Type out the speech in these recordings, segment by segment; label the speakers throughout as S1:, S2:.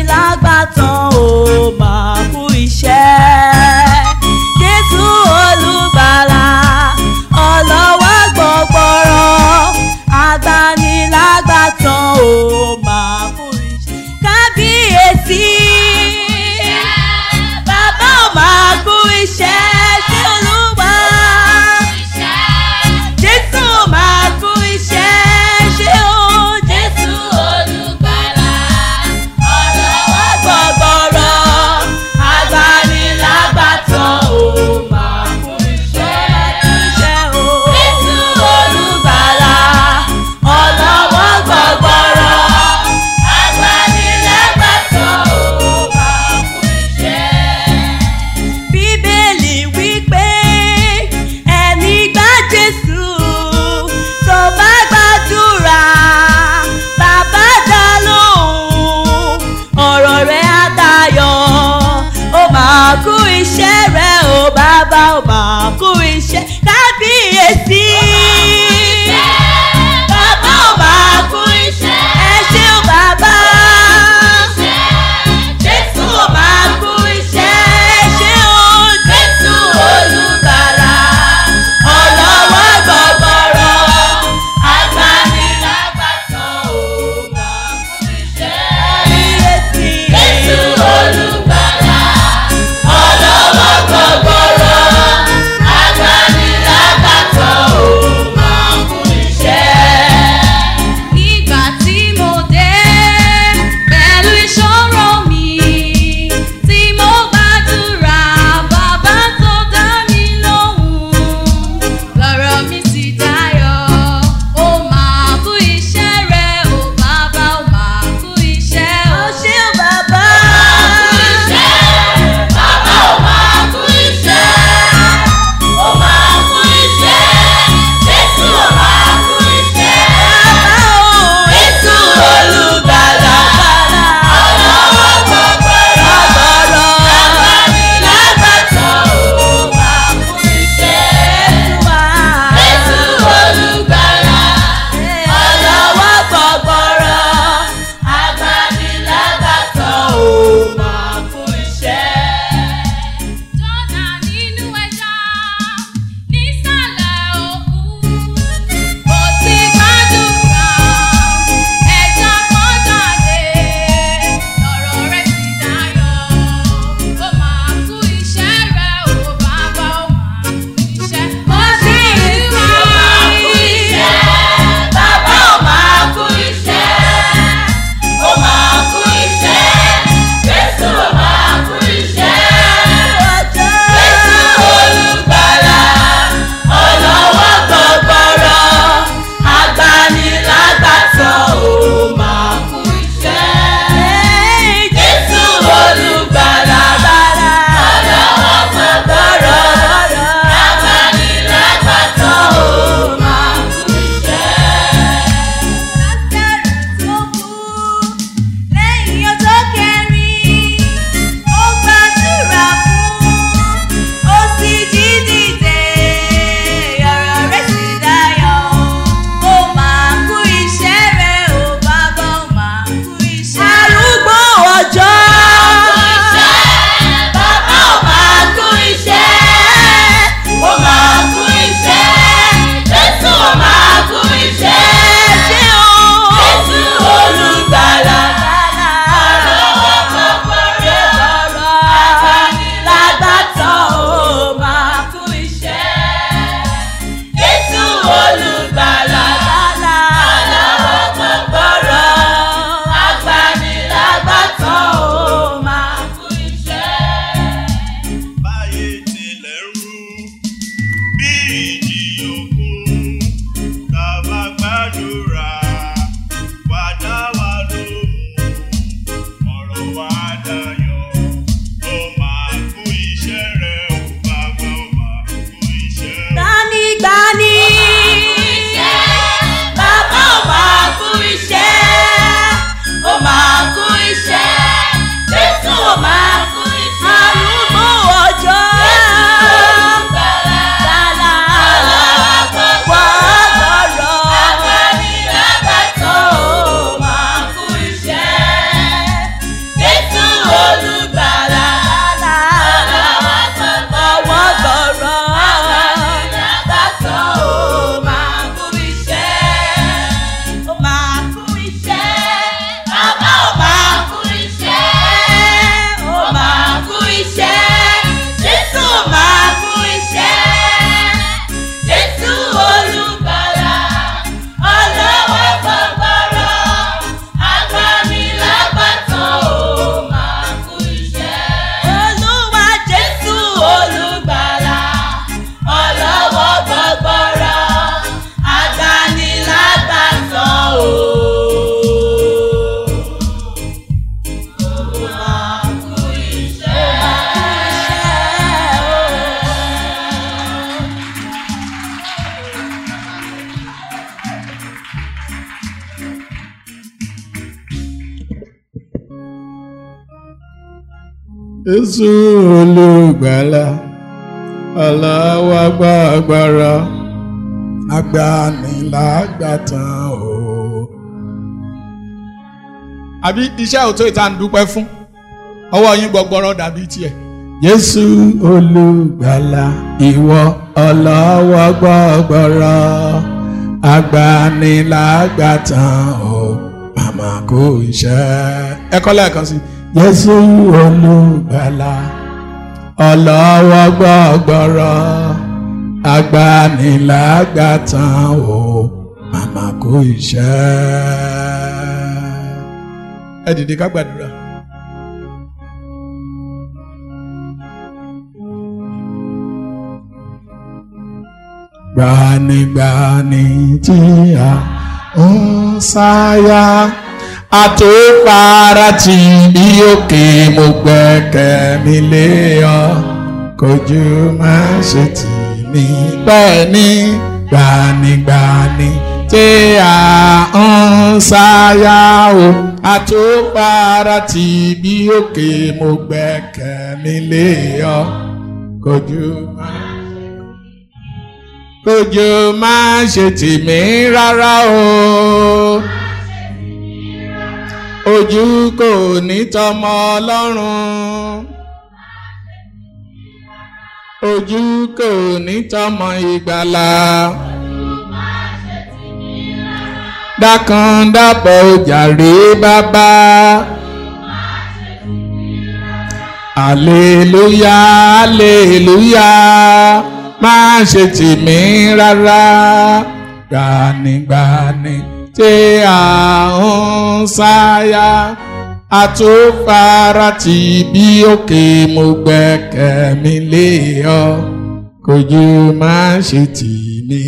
S1: lágbàtàn ó máa kú iṣẹ́. Jésù olùgbàlà ọlọ́wọ́ gbọgbọrọ agbanilágbàtàn ó máa kú iṣẹ́. Kábíyèsí bàbá ó máa kú iṣẹ́. Ṣé Olúwa Jésù máa kú iṣẹ́. Ṣé o Jésù olùgbàlà ọlọ́wọ́ gbọgbọrọ
S2: Jésù olùgbàlà aláwa gba agbára agbanilágbàtàn o. Àbí iṣẹ́ òtó ìta ń dúpẹ́ fún ọwọ́ yín gbọgbọrọ dàbí tiẹ̀. Jésù olùgbàlà ìwọ aláwa gba agbára agbanilágbàtàn o. Màmá kò iṣẹ́. Ẹ kọ́ lẹ́ẹ̀kan sí. Jésù olùgbàlà ọlọ́wọ́ gbọ́gbọ́rọ́ agbanilágbàtàn o. Màmá kò iṣẹ́. Ẹ dìde ká gbàdúrà. Gbanigbani tí a ń sáyà àtòpara tí bí òkè mo gbẹ́kẹ̀ mi lé ọ kojú má ṣe tì mí bẹ́ẹ̀ ni gbanigbani tí a ń sáyà o àtòpara tí bí òkè mo gbẹ́kẹ̀ mi lé ọ kojú má ṣe tì mí rárá o. Ojú kò ní tọmọ Ọlọ́run, ojú kò ní tọmọ ìgbàlà. Dákàndàbọ̀ jàre bàbá. Aleluya, aleluya, má ṣe tì mí rárá. Gbanigbani tí a ń sáyà àtòpara tí bí òkè mo gbẹ́kẹ̀ mi lé ọ kojú má ṣe tì mí.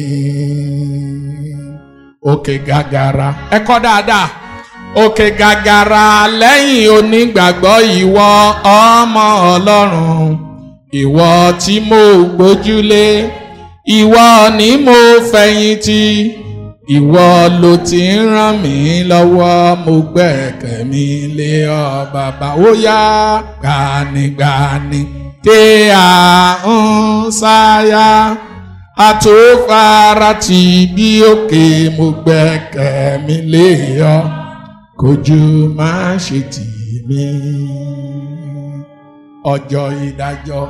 S2: Òkè gàgàrà ẹ kọ́ dáadáa. Òkè gàgàrà lẹ́yìn onígbàgbọ́ ìwọ ọmọ Ọlọ́run, ìwọ tí mo gbójúlé, ìwọ ni mo fẹ̀yìntì. Ìwọ ló ti ń ràn mí lọ́wọ́, mo gbẹ́kẹ̀ mi lé ọ bàbá. Ó yá gbanigbani tí a ń sáyà àtòpara tí bí òkè mo gbẹ́kẹ̀ mi lé ọ kojú má ṣe tì mí. Ọjọ́ ìdájọ́.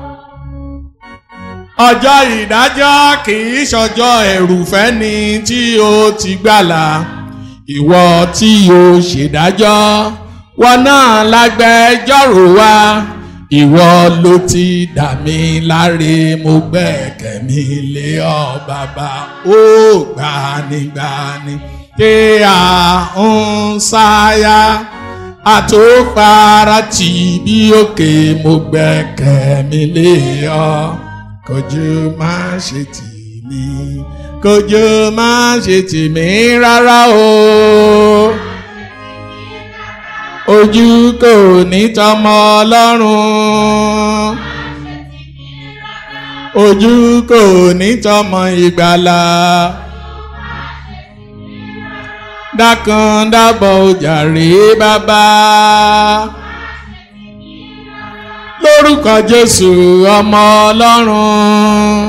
S2: Ọjọ́ ìdájọ́ kì í ṣọjọ́ ẹ̀rù fẹ́ni tí ó ti gbàlà. Ìwọ tí ó ṣèdájọ́, wọn náà lágbẹjọ́rò wa. Ìwọ ló ti dà mí láre, mo gbẹ́kẹ̀ mi lé ọ bàbá. Ó gbanigbani tí a ń sáyà àtòpara tí bí òkè mo gbẹ́kẹ̀ mi lé ọ kojú má ṣe tì mí, kojú má ṣe tì mí rárá o. Ojú kò ní tọmọ Ọlọ́run, ojú kò ní tọmọ ìgbàlà. Dákàndàbọ̀ jàre bàbá. Lórúkọ Jésù ọmọ Ọlọ́run.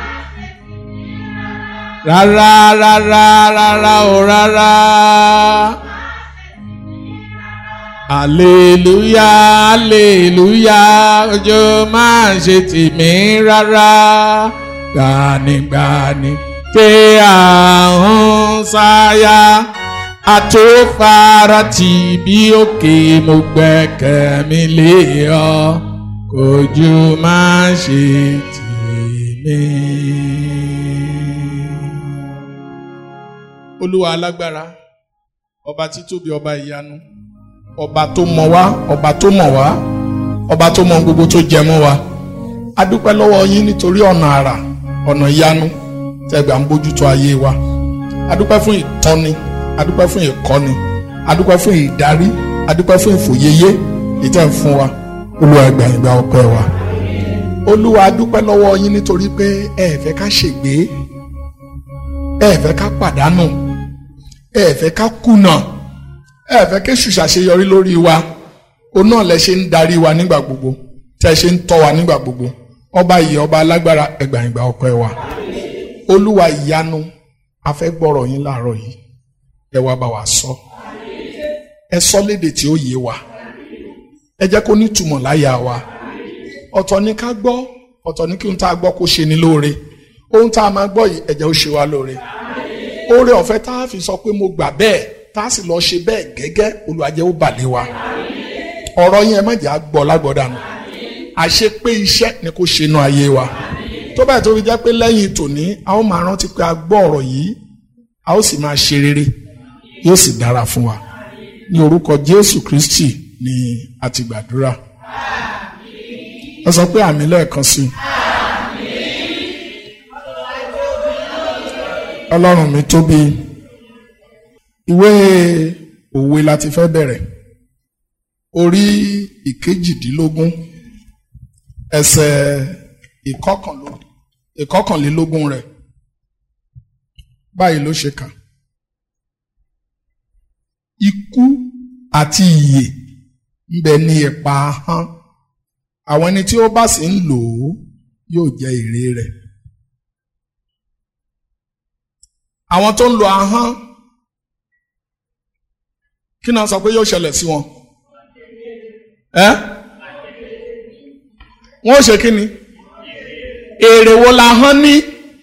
S2: Rárá rárá rárá o rárá. Aleluya, aleluya, ojú má ṣe tì mí rárá. Gbanigbani tí a ń sáyà àtòpara tí bí òkè mo gbẹ́kẹ̀ mi lé ọ kojú má ṣe tì mí. Olúwa alágbára, ọba títóbi, ọba ìyanu, ọba tó mọ̀ wá, ọba tó mọ̀ wá, ọba tó mọ̀ gbogbo tó jẹ mọ́ wa. A dúpẹ́ lọ́wọ́ yín nítorí ọ̀nà àrà, ọ̀nà ìyanu tẹ́gbà ń bójútó ayé wa. A dúpẹ́ fún ìtọ́ni, a dúpẹ́ fún ìkọ́ni, a dúpẹ́ fún ìdarí, a dúpẹ́ fún ìfòyeyé ìtẹ́ ń fún wa. Olúwa ẹ gbà ìgbà ọpẹ́ wa. Olúwa a dúpẹ́ lọ́wọ́ yín nítorí pé ẹ fẹ́ ká ṣègbé, ẹ fẹ́ ká pàdánù, ẹ fẹ́ ká kùnà, ẹ fẹ́ ké ṣùṣàṣeyọrí lórí wa. Òun náà lẹ ṣe ń darí wa nígbà gbogbo. tẹ́ ṣe ń tọ́ wa nígbà gbogbo. Ọba ìyè, ọba alágbára, ẹgbà ìgbà ọpẹ́ wa. Olúwa ìyanu, a fẹ́ gbọ́rọ̀ yín láàárọ̀ yìí. Ẹ wá bá wa sọ. Ẹ sọ lédè tí ó yé wa. Ẹ jẹ́ kó nítumọ̀ láyà wa. Ọ̀tọ̀ ni ká gbọ́, ọ̀tọ̀ ni kí ohun tá a gbọ́ kó ṣe ni lóore. Ohun tá a máa gbọ́ yìí, ẹ jẹ́ ó ṣe wa lóore. Oore ọ̀fẹ́ tá a fi sọ pé mo gbà bẹ́ẹ̀, tá a sì lọ ṣe bẹ́ẹ̀ gẹ́gẹ́, Olúwa jẹ́ ó bà lé wa. Ọ̀rọ̀ yín ẹ má jẹ́ á gbọ́ lágbọ́dànù. Àṣẹ pé iṣẹ́ ni kó ṣe inú ayé wa. Tó báyìí tó fi jẹ́ pé lẹ́yìn tòní, a ó máa rántí pé a gbọ́ ọ̀rọ̀ yìí, a ó sì máa ṣe rere, yóò sì dára fún wa. Ní orúkọ Jésù Kristi ni a ti gbàdúrà. Ẹ sọ pé àmín lẹ́ẹ̀kan sí i. Ọlọ́run mi tóbi. Ìwé òwe láti fẹ́ bẹ̀rẹ̀. Orí ìkejìdínlógún ẹsẹ̀ ìkọkànlélógún rẹ̀. Báyìí ló ṣe kà. Ikú àti ìyè ń bẹ ní ipa ahọ́n. Àwọn ẹni tí ó bá sì ń lò ó yóò jẹ èrè rẹ̀. Àwọn tó ń lo ahọ́n, kí náà sọ pé yóò ṣẹlẹ̀ sí wọn? Wọ́n ó ṣe kí ni? Èrè wo la ahọ́n ní?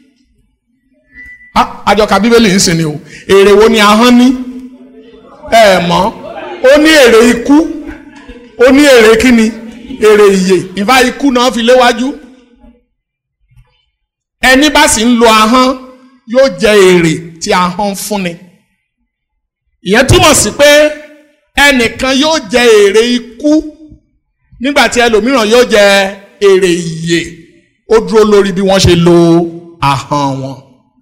S2: Àjọkà Bíbélì ń sìn ni o. Èrè wo ni ahọ́n ní? Mọ̀, ó ní èrè ikú, ó ní èrè kí ni? Èrè ìyè. Ìfá ikú náà fi léwájú. Ẹni bá sì ń lo ahọ́n yóò jẹ èrè tí ahọ́n ń fúnni. Ìyẹn túmọ̀ sí pé ẹnìkan yóò jẹ èrè ikú nígbàtí ẹlòmíràn yóò jẹ èrè ìyè. Ó dúró lórí bí wọ́n ṣe lo ahọ́n wọn.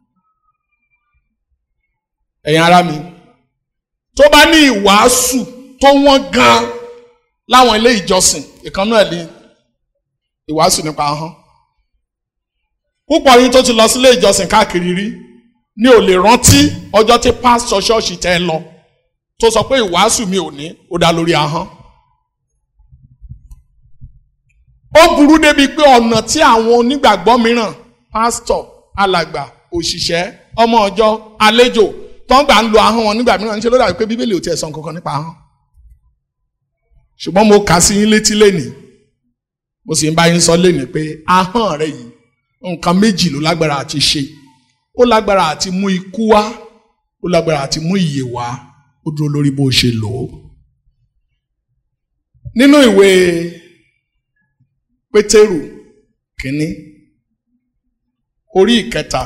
S2: Ẹ̀yin ará mi, tó bá ní ìwàásù tó wọ́n gan láwọn ilé ìjọsìn, ìkànnú ẹ̀ ní ìwàásù nípa ahọ́n. Púpọ̀ yín tó ti lọ sílé ìjọsìn káàkiri rí ní ò lè rántí ọjọ́ tí pásítọ̀ ṣọ́ọ̀ṣì tẹ́ lọ tó sọ pé ìwàásù mi ò ní ó dá lórí ahọ́n. Ó burú débi pé ọ̀nà tí àwọn onígbàgbọ́ mìíràn, pásítọ̀, alàgbà, òṣìṣẹ́, ọmọ ọjọ́, àlejò, tó ń gbà ń lo ahọ́n wọn nígbà mìíràn, ń ṣe ló dàbí pé Bíbélì ò tiẹ̀ sọ nǹkan kan nípa ahọ́n. Ṣùgbọ́n mo kà sí yín létí lénìí, mo sì ń bá yín sọ lénìí pé ahọ́n rẹ yìí nǹkan méjì ló lágbára àti ṣe. Ó lágbára àti mú ikú wá, ó lágbára àti mú ìyè wá, ó dúró lórí bó ṣe lò ó. Nínú ìwé Pétérù kínní orí 3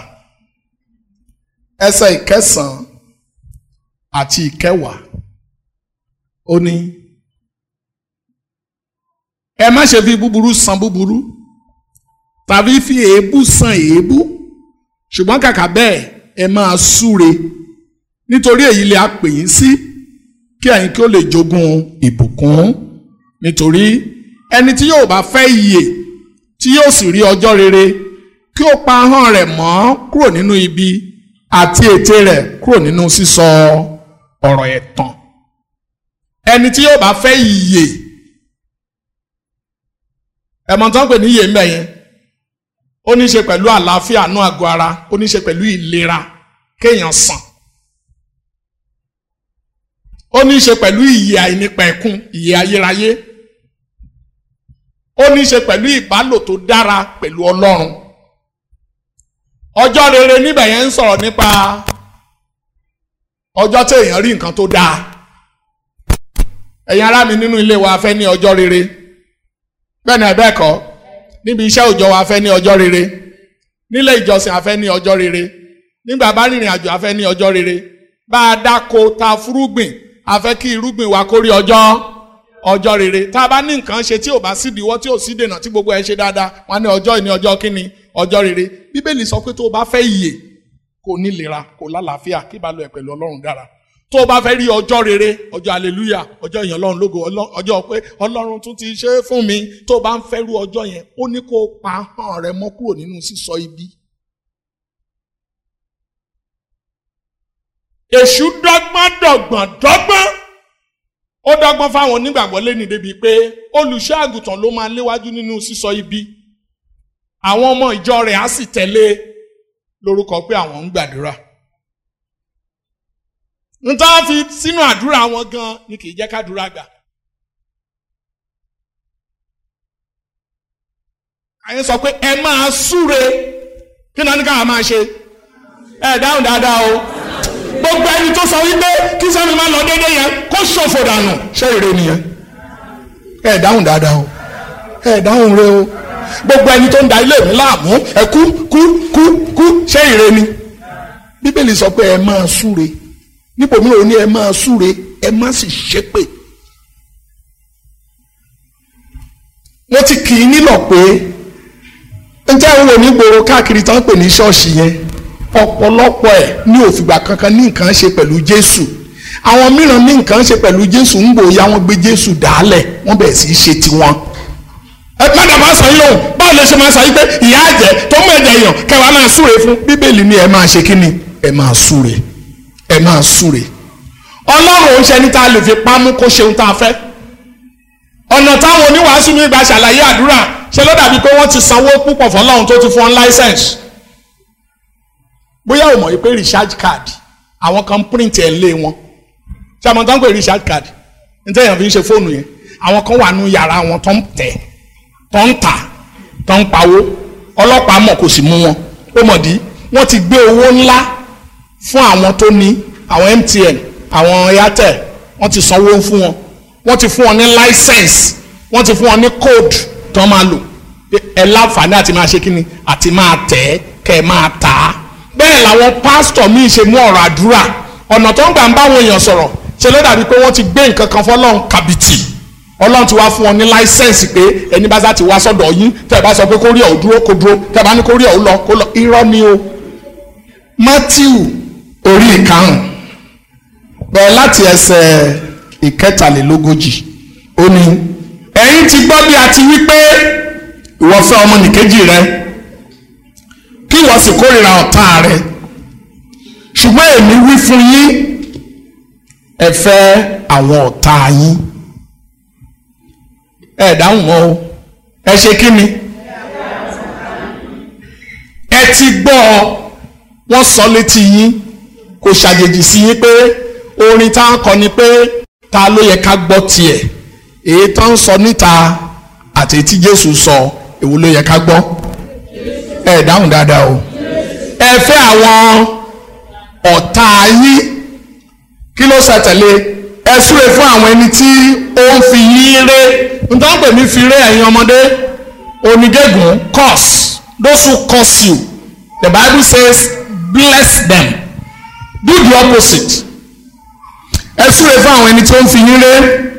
S2: ẹsẹ̀ 9 àti 10 ó ní, ẹ má ṣe fi búburú san búburú tàbí fi èébú san èébú, ṣùgbọ́n kàkà bẹ́ẹ̀ ẹ máa súre, nítorí èyí lè a pè yín sí kí ẹ̀yin kí ó lè jogún ìbùkún. Nítorí ẹni tí yóò bá fẹ́ ìyè tí yóò sì rí ọjọ́ rere, kí ó pa ahọ́n rẹ̀ mọ́ kúrò nínú ibi àti ètè rẹ̀ kúrò nínú sísọ ọ̀rọ̀ ẹ̀tàn. Ẹni tí yóò bá fẹ́ ìyè, ẹ̀mọ̀ tó ń pè ní ìyè ńbẹ̀ yẹn, ó ní ṣe pẹ̀lú àlàáfíà nú àgọ́ ara, ó ní ṣe pẹ̀lú ìlera kéèyàn sàn, ó ní ṣe pẹ̀lú ìyè àìnípẹ̀kun, ìyè ayérayé, ó ní ṣe pẹ̀lú ìbálò tó dára pẹ̀lú Ọlọ́run. Ọjọ́ rere níbẹ̀ yẹn ń sọ̀rọ̀ nípa ọjọ́ tí èèyàn rí nǹkan tó dáa. Ẹ̀yin ará mi, nínú ilé wa a fẹ́ ní ọjọ́ rere, bẹ́ẹ̀ ni ẹ̀bẹ́ kọ́. Níbi iṣẹ́ òòjọ́ wa a fẹ́ ní ọjọ́ rere, nílé ìjọsìn a fẹ́ ní ọjọ́ rere, nígbà bá rìnrìn àjò a fẹ́ ní ọjọ́ rere, bá a dáko ta fúrúgbìn a fẹ́ kí irúgbìn wa kó rí ọjọ́ rere. Tá a bá ní nǹkan ṣe tí ò bá sí ìdíwọ́, tí ò sí dènà, tí gbogbo ẹ ṣe dáadáa, wọn ní ọjọ́ ìní ọjọ́ kíni, ọjọ́ rere. Bíbélì sọ pé tó o bá fẹ́ ìyè, kò nílera, kò lálàáfíà, kí ìbálò ẹ̀ pẹ̀lú Ọlọ́run dára. Tó o bá fẹ́ rí ọjọ́ rere, ọjọ́ hallelujah, ọjọ́ ìyìn Ọlọ́run lógo, ọjọ́ pé Ọlọ́run tún ti ṣe é fún mi, tó o bá ń fẹ́ rú ọjọ́ yẹn, ó ní kó o pa ahọ́n rẹ mọ́ kúrò nínú sísọ ibi. Èṣù dọ́gbọ́n ó dọ́gbọ́n fáwọn onígbàgbọ́ lẹ́ni débi pé olùṣọ́ àgùntàn ló máa léwájú nínú sísọ ibi àwọn ọmọ ìjọ rẹ̀ á sì tẹ̀lé lórúkọ pé àwọn ń gbàdúrà nítorí fi sínú àdúrà wọn gan ni kì í jẹ́ kádúrà gbà. àyè sọ pé ẹ máa súre kí náà ní káà máa ṣe ẹ dáhùn dáadáa o gbogbo ẹni tó sọ wípé kí sẹ́mi máa lọ déédéé yẹn kó ṣòfò dànù ṣé ire nìyẹn ẹ dáhùn dáadáa o ẹ dáhùn rẹ o gbogbo ẹni tó ń da ilé mi láàmú ẹ kú ṣé ire ni bíbélì sọ pé ẹ máa súre nípò mi ò ní ẹ máa súre ẹ má sì ṣépè mo ti kì í nílò pé ǹjẹ́ àwọn onígboro káàkiri tán pè ní ṣọ́ọ̀ṣì yẹn ọ̀pọ̀lọpọ̀ ẹ̀ ní òfìgbà kankan ní nǹkan ṣe pẹ̀lú Jésù àwọn mìíràn ní nǹkan ṣe pẹ̀lú Jésù ń gbòòyà wọn gbé Jésù dálẹ̀ wọ́n bẹ̀rẹ̀ sí í ṣe tiwọn. ẹ padà máa sọ yín lóhùn báwo lè ṣe máa sọ yín pé ìyá àjẹ́ tó mú ẹ̀jẹ̀ èèyàn kẹwàá máa súre fún bíbélì ni ẹ máa ṣe kí ni ẹ máa súre ẹ máa súre. Ọlọ́run ò ń ṣe ní tá a lè fi pamú kó ṣeun tá a fẹ́ ọ̀nà táwọn oníwàásù ní ìgbà ṣàlàyé àdúrà ṣe ló dàbí pé wọ́n ti sanwó púpọ̀ fọlọ́run tó ti fún wọn láísẹ̀nsì bóyá o mọ̀ pé recharge card àwọn kan print ẹ̀ lé wọn ṣé àwọn tó ń pè recharge card níta èèyàn fi ń ṣe fóònù yẹn àwọn kan wà nínú yàrá wọn tó ń tẹ̀ tó ń tà tó ń pawó ọlọ́pàá mọ̀ kò sì mú wọn ó mọ̀ dí wọ́n ti gbé owó ńlá fún àwọn tó ní àwọn MTN àwọn Airtel wọ́n ti sanwó fún wọn wọ́n ti fún wọn ní license wọ́n ti fún wọn ní code tó máa lò ẹ láǹfààní àti máa ṣe kíni àti máa tẹ̀ kẹ́ ẹ máa tà á bẹ́ẹ̀ làwọn pásítọ̀ míì ṣe mú ọ̀rọ̀ àdúrà ọ̀nà tó ń gbà ń báwọn èèyàn sọ̀rọ̀ ṣe ló dàbí pé wọ́n ti gbé nǹkan kan fọlọ́run kàbìtì ọlọ́run ti wá fún wọn ní láísẹ̀nsì pé ẹni bá sá ti wá sọ́dọ̀ yín tẹ́ ẹ bá sọ pé kó rí ọ̀ dúró kó dúró tẹ́ ẹ bá ní kó rí ọ̀ lọ kó lọ irọ́ ni o. Mátíù orí 5 bẹ̀rẹ̀ láti ẹsẹ̀ 43 ó ní ẹ̀yin ti gbọ́ bí a ti wí pé ìwọ fẹ́ ọmọnìkejì rẹ kí ìwọ sì kórìíra ọ̀tá rẹ ṣùgbọ́n èmi wí fún yín ẹ fẹ́ àwọn ọ̀tá yín ẹ dáhùn mọ́ o ẹ ṣe kí ni ẹ ti gbọ́ wọ́n sọ létí yín kò ṣàjèjì sí yín pé orin tá a kọ ni pé ta ló yẹ ká gbọ́ tiẹ̀ èyí tó ń sọ níta àti tí Jésù sọ èwo ló yẹ ká gbọ́ ẹ dáhùn dáadáa o ẹ fẹ́ àwọn ọ̀tá yín kí ló ṣàtẹ̀lé ẹ súre fún àwọn ẹni tí ó ń fi yín ré nítorí pé mi fi ré ẹ̀yin ọmọdé onígégùn curse those who curse you the Bible says bless them do the opposite ẹ súre fún àwọn ẹni tí ó ń fi yín ré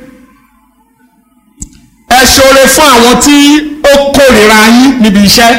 S2: ẹ ṣoore fún àwọn tí ó kórìíra yín níbi iṣẹ́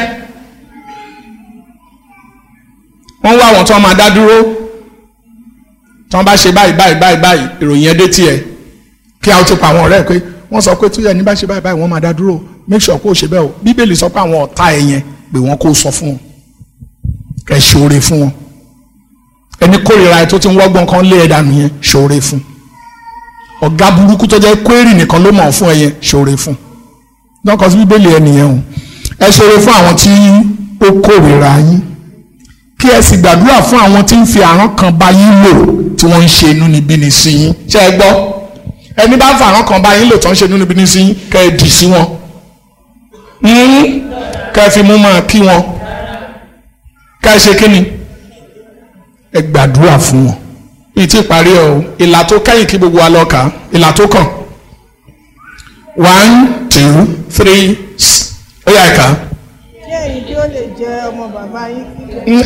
S2: wọ́n wá àwọn tí wọ́n máa dá dúró tí wọ́n bá ṣe báyìí ìròyìn ẹdẹ tiẹ̀ kí a ó ti pa àwọn ọ̀rẹ́ pé wọ́n sọ pé tí ẹni bá ṣe báyìí wọ́n máa dá dúró make sure kó o ṣe bẹ́ẹ̀ o bíbélì sọ pé àwọn ọ̀tá ẹ̀ yẹn pé wọ́n kó o sọ fún wọn ẹ ṣoore fún wọn ẹni kórìíra ẹ tó ti ń wọ́gbọ́n kan lé ẹ dànù yẹn ṣoore fún ọ̀gá burúkú tó jẹ́ kwérì nìkan ló mọ̀ fún ẹ yẹn ṣoore fún lọ́kọ̀ sí bíbélì ẹ nìyẹn o ẹ ṣoore fún àwọn tí ó kórìíra yín kí ẹ sì gbàdúrà fún àwọn tí ń fi àrán kan bá yín lò tí wọ́n ń ṣe inúnibíni sí yín ṣé ẹ gbọ́ ẹni bá ń fa àrán kan bá yín lò tó ń ṣe inúnibíni sí yín kẹ́ ẹ dì sí wọn kẹ́ ẹ fi mú máa kí wọn kẹ́ ẹ ṣe kí ni ẹ gbàdúrà fún wọn ní ti parí ọ ìlà tó kẹ́yìn kí gbogbo wa lọ kà ìlà tó kàn 1 2 3 ó yá ẹ̀ka.
S3: Kí ẹ̀yin kí ó lè jẹ́ ọmọ bàbá yín kí.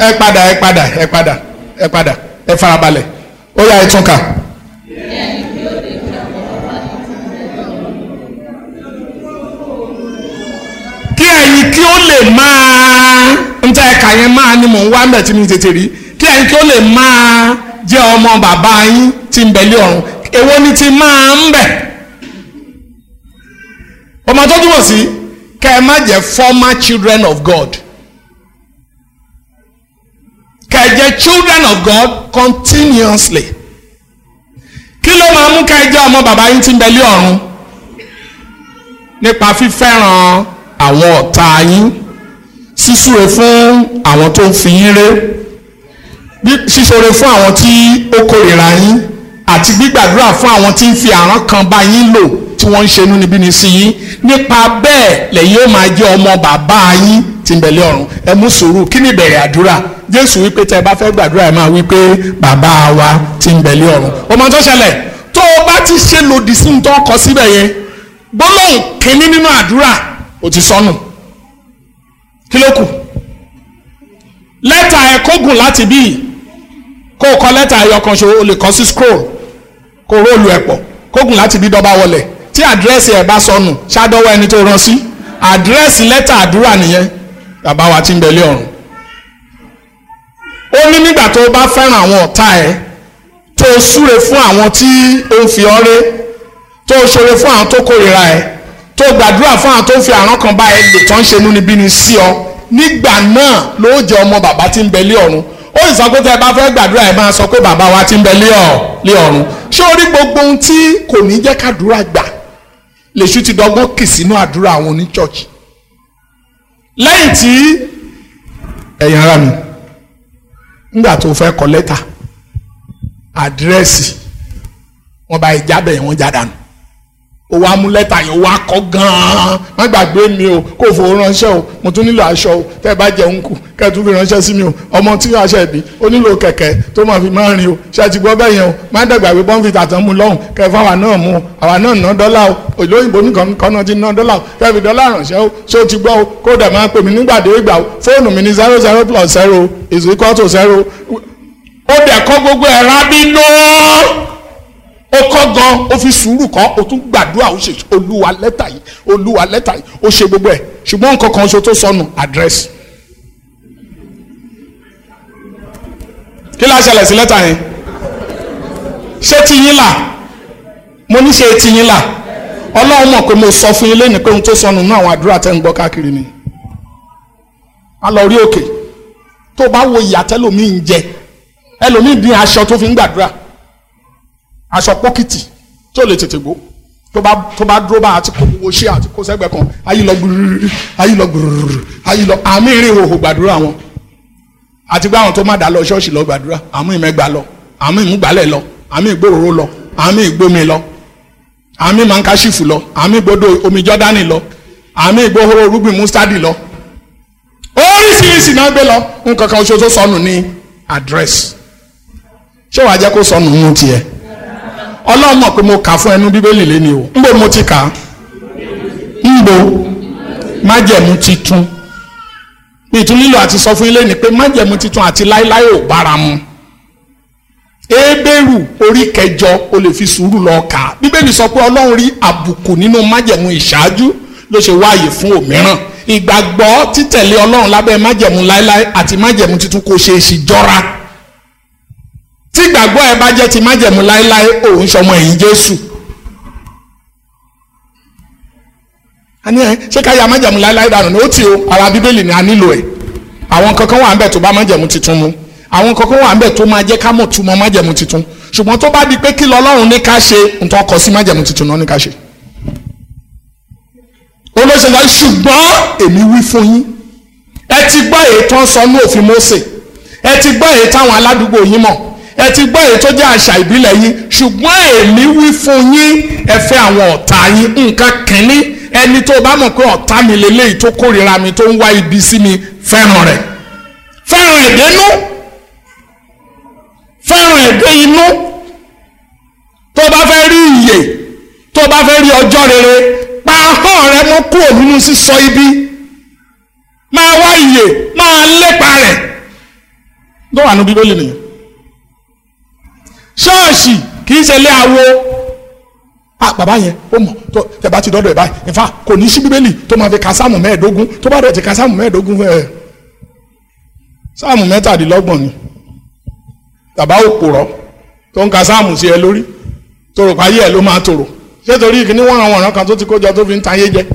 S2: ẹ padà ẹ farabalẹ̀ ó yá ẹ tún kà. kí ẹ̀yin kí ó lè máa ń tẹ́ ẹ̀ka yẹn máa ni mò ń wá mẹ́ tí mi tètè rí kí ẹ̀yin kí ó lè máa jẹ́ ọmọ bàbá yín tí ń bẹ lé ọ̀run èwo ni ti máa ń bẹ ọmọ tó túbọ̀ sí kẹ́ ẹ má jẹ́ former children of God kẹ́ ẹ jẹ́ children of God continuously kí ló máa mú ká ẹ jẹ́ ọmọ bàbá yín tí ń bẹ lé ọ̀run? Nípa fífẹ́ràn àwọn ọ̀tá yín, sísúre fún àwọn tó ń fi yín ré, ṣíṣore fún àwọn tí ó kórìíra yín, àti gbígbàdúrà fún àwọn tí ń fi àrán kan bá yín lò tí wọ́n ń ṣe inúnibíni sí yín. Nípa bẹ́ẹ̀ lẹ́yìn ó máa jẹ́ ọmọ bàbá yín tí ń bẹ lé ọ̀run. Ẹ mú sùúrù. Kí ni ìbẹ̀rẹ̀ àdúrà? Jésù wípé tẹ́ ẹ bá fẹ́ gbàdúrà ẹ máa wípé bàbá wa tí ń bẹ lé ọ̀run. Ọmọ tó ṣẹlẹ̀ tó o bá ti ṣe lòdì sí nǹkan ọkọ̀ síbẹ̀ yẹn, gbólóhùn kínní nínú àdúrà ó ti sọnù. Kí ló kù? Lẹ́tà ẹ̀ kó gùn láti bí kó o kọ lẹ́tà ẹyọ kan ṣo, o lè kọ sí scroll kó o róòlù ẹ̀ pọ̀ kó gùn láti bí dọ́bà wọlé. Tí àdírẹ́sì ẹ̀ bá sọnù ṣáàdọ́wọ́ ẹni tó rán sí. Àdírẹ́sì lẹ́tà àdúrà nìyẹn, bàbá wa tí ń bẹ lé ọ̀run. Ó ní nígbà tó o bá fẹ́ràn àwọn ọ̀tá ẹ̀, tó o súre fún àwọn tí ó ń fi ọ́ ré, tó o ṣoore fún àwọn tó kórìíra ẹ̀, tó o gbàdúrà fún àwọn tó ń fi àrán kan bá ẹ lò tó ń ṣe inúnibíni sí ọ, nígbà náà ló jẹ́ ọmọ bàbá tí ń bẹ lé ọ̀run. Ó sì sọ pé tẹ́ ẹ bá fẹ́ gbàdúrà ẹ máa sọ pé bàbá wa tí ń bẹ lé ọ̀run. Ṣé o rí gbogbo ohun tí kò ní jẹ́ kádùúrà gbà lèṣù ti dọ́gbọ́n kì sínú àdúrà àwọn oníṣọ́ọ̀ṣì? Lẹ́yìn tí ẹ̀yin ará mi, nígbà tó fẹ́ kọ lẹ́tà, àdírẹ́sì wọn bá ìjábẹ̀ wọn já dànù, ó wá mú lẹ́tà yẹn ó wá kọ gan-an, má gbàgbé mi o, kó fowó ránṣẹ́ o, mo tún nílò aṣọ o, tẹ́ ẹ bá jẹun kù kẹ́ ẹ tún fi ránṣẹ́ sí mi o, ọmọ tí aṣọ ẹ̀bí ó nílò kẹ̀kẹ́ tó máa fi máa rìn o, ṣe ti gbọ́ bẹ́ẹ̀ yẹn o, má dàgbà pé bọ́ǹfìtà tán mú lọ́hùn kẹ́ ẹ fáwa náà mú o, àwa náà ná dọ́là o, òjò òyìnbó nìkan náà ti ná dọ́là o, kẹ́ ẹ fi dọ́là ránṣẹ́ o, ṣé o ti gbọ́ o, kó dẹ̀ máa pè mí nígbàdé ìgbà o, fóònù mi ní 00 + 0 = 0. Ó dẹ̀ kọ́ gbogbo ẹ̀ rábínú, ó kọ́ gan, ó fi sùúrù kọ́, ó tún gbàdúrà, ó ṣe olúwa lẹ́tà yìí, olúwa lẹ́tà yìí, ó ṣe gbogbo ẹ̀. Ṣùgbọ́n nǹkan kan ṣo tó sọnù, àdírẹ́sì. Kí ló ṣẹlẹ̀ sí lẹ́tà yẹn? Ṣé ti yín là? Mo ní ṣe ti yín là? Ọlọ́run mọ̀ pé mo sọ fún yín lẹ́nu pé ohun tó sọnù náà àwọn àdúrà tẹ́ ń gbọ́ káàkiri ni. A lọ rí òkè tó bá wo ìyà tẹ́lòmíì ń jẹ, ẹlòmíì dín aṣọ tó fi ń gbàdúrà, aṣọ pọ́kìtì tó lè tètè gbó, tó bá dúró bá àti kó gbogbo ṣé àti kó sẹ́gbẹ̀ kan, ayé lọ gbùrùrù, ayé lọ gbùrùrù, ayé lọ àmì ìrìn ìhòhò gbàdúrà wọn. Àti gbá àwọn tó má dá lọ ṣọ́ọ̀ṣì lọ gbàdúrà, àmì ìmẹ́gbà lọ, àmì ìmúgbálẹ̀ lọ, àmì ìgbòròrò lọ, àmì ìgbómi lọ, àmì mankaṣífù lọ, àmì ìgbodò omi jọ́dánì lọ, àmì ìgbóhóró rúgbìn mustadi lọ. Oríṣiríṣi náà gbé lọ, nǹkan kan ṣoṣo sọnù ní àdírẹ́sì. Ṣé wàá jẹ́ kó sọnù mú tiẹ̀? Ọlọ́run mọ̀ pé mo kà fún ẹnu bíbélì lé ní o. Ńbo mo ti kà á? Ńbo májẹ̀mú titun. Ìtún nílò àti sọ fún ilé ni pé májẹ̀mú titun àti láíláí ò bára mu. Hébérù orí 9 o lè fi sùúrù lọ kà á. Bíbélì sọ pé Ọlọ́run rí àbùkù nínú májẹ̀mú ìṣáájú ló ṣe wáyé fún òmíràn. Ìgbàgbọ́ títẹ̀lé Ọlọ́run lábẹ́ májẹ̀mú láíláí àti májẹ̀mú titun kò ṣe é sì jọra. Tí ìgbàgbọ́ ẹ bá jẹ́ ti májẹ̀mú láíláí, òun ṣọmọ ẹ̀yìn Jésù. Àní ẹ ṣé ká ya májẹ̀mú láíláí dànù ní ó tì o, ara Bíbélì ni a nílò ẹ̀. Àwọn kankan wà ń bẹ̀ tó bá májẹ̀mú titun mu, àwọn kankan wà ń bẹ̀ tó máa jẹ́ ká mọ̀ túmọ̀ májẹ̀mú titun. Ṣùgbọ́n tó bá di pé kí lọ́lọ́run ní ká ṣe, nǹkan kọ sí májẹ̀mú titun náà ní ká ṣe. Olóṣèlú ṣùgbọ́n èmi wí fún yín, ẹ ti gbọ́ èyí tó ń sọ ní òfin Mósè, ẹ ti gbọ́ èyí táwọn aládùúgbò yín mọ̀, ẹ ti gbọ́ èyí tó jẹ́ àṣà ìbílẹ̀ yín, ṣùgbọ́n èmi wí fún yín, ẹ fẹ́ àwọn ọ̀tá yín. Nǹkan kìíní, ẹni tó bá mọ̀ pé ọ̀tá mi lélẹ́yìí tó kórìíra mi tó ń wá ibi sí mi, fẹ́ràn rẹ̀, fẹ́ràn ẹ̀dẹ́nú, fẹ́ràn ẹ̀dẹ́ inú. Tó bá fẹ́ rí ìyè, tó bá fẹ́ rí ọjọ́ rere, pa ahọ́n rẹ mọ́ kúrò nínú sísọ ibi, máa wá ìyè, máa lépa rẹ̀. Tó wà ní Bíbélì nìyẹn. Ṣọ́ọ̀ṣì kì í ṣe ilé awo. Bàbá yẹn ó mọ̀ tó tẹ bá ti dọ́dọ̀ ẹ̀ báyìí, in fact kò ní sí Bíbélì tó máa fi ka sáàmù 15, tó bá dẹ̀ ti ka sáàmù 15 fún ẹ. Sáàmù 17 ni. Bàbá òpòrọ̀ tó ń ka sáàmù sí ẹ lórí, tòrò payé ẹ ló máa tòrò. Ṣé torí ìkíní wọ́n kan tó ti kójọ tó fi ń tayé jẹ?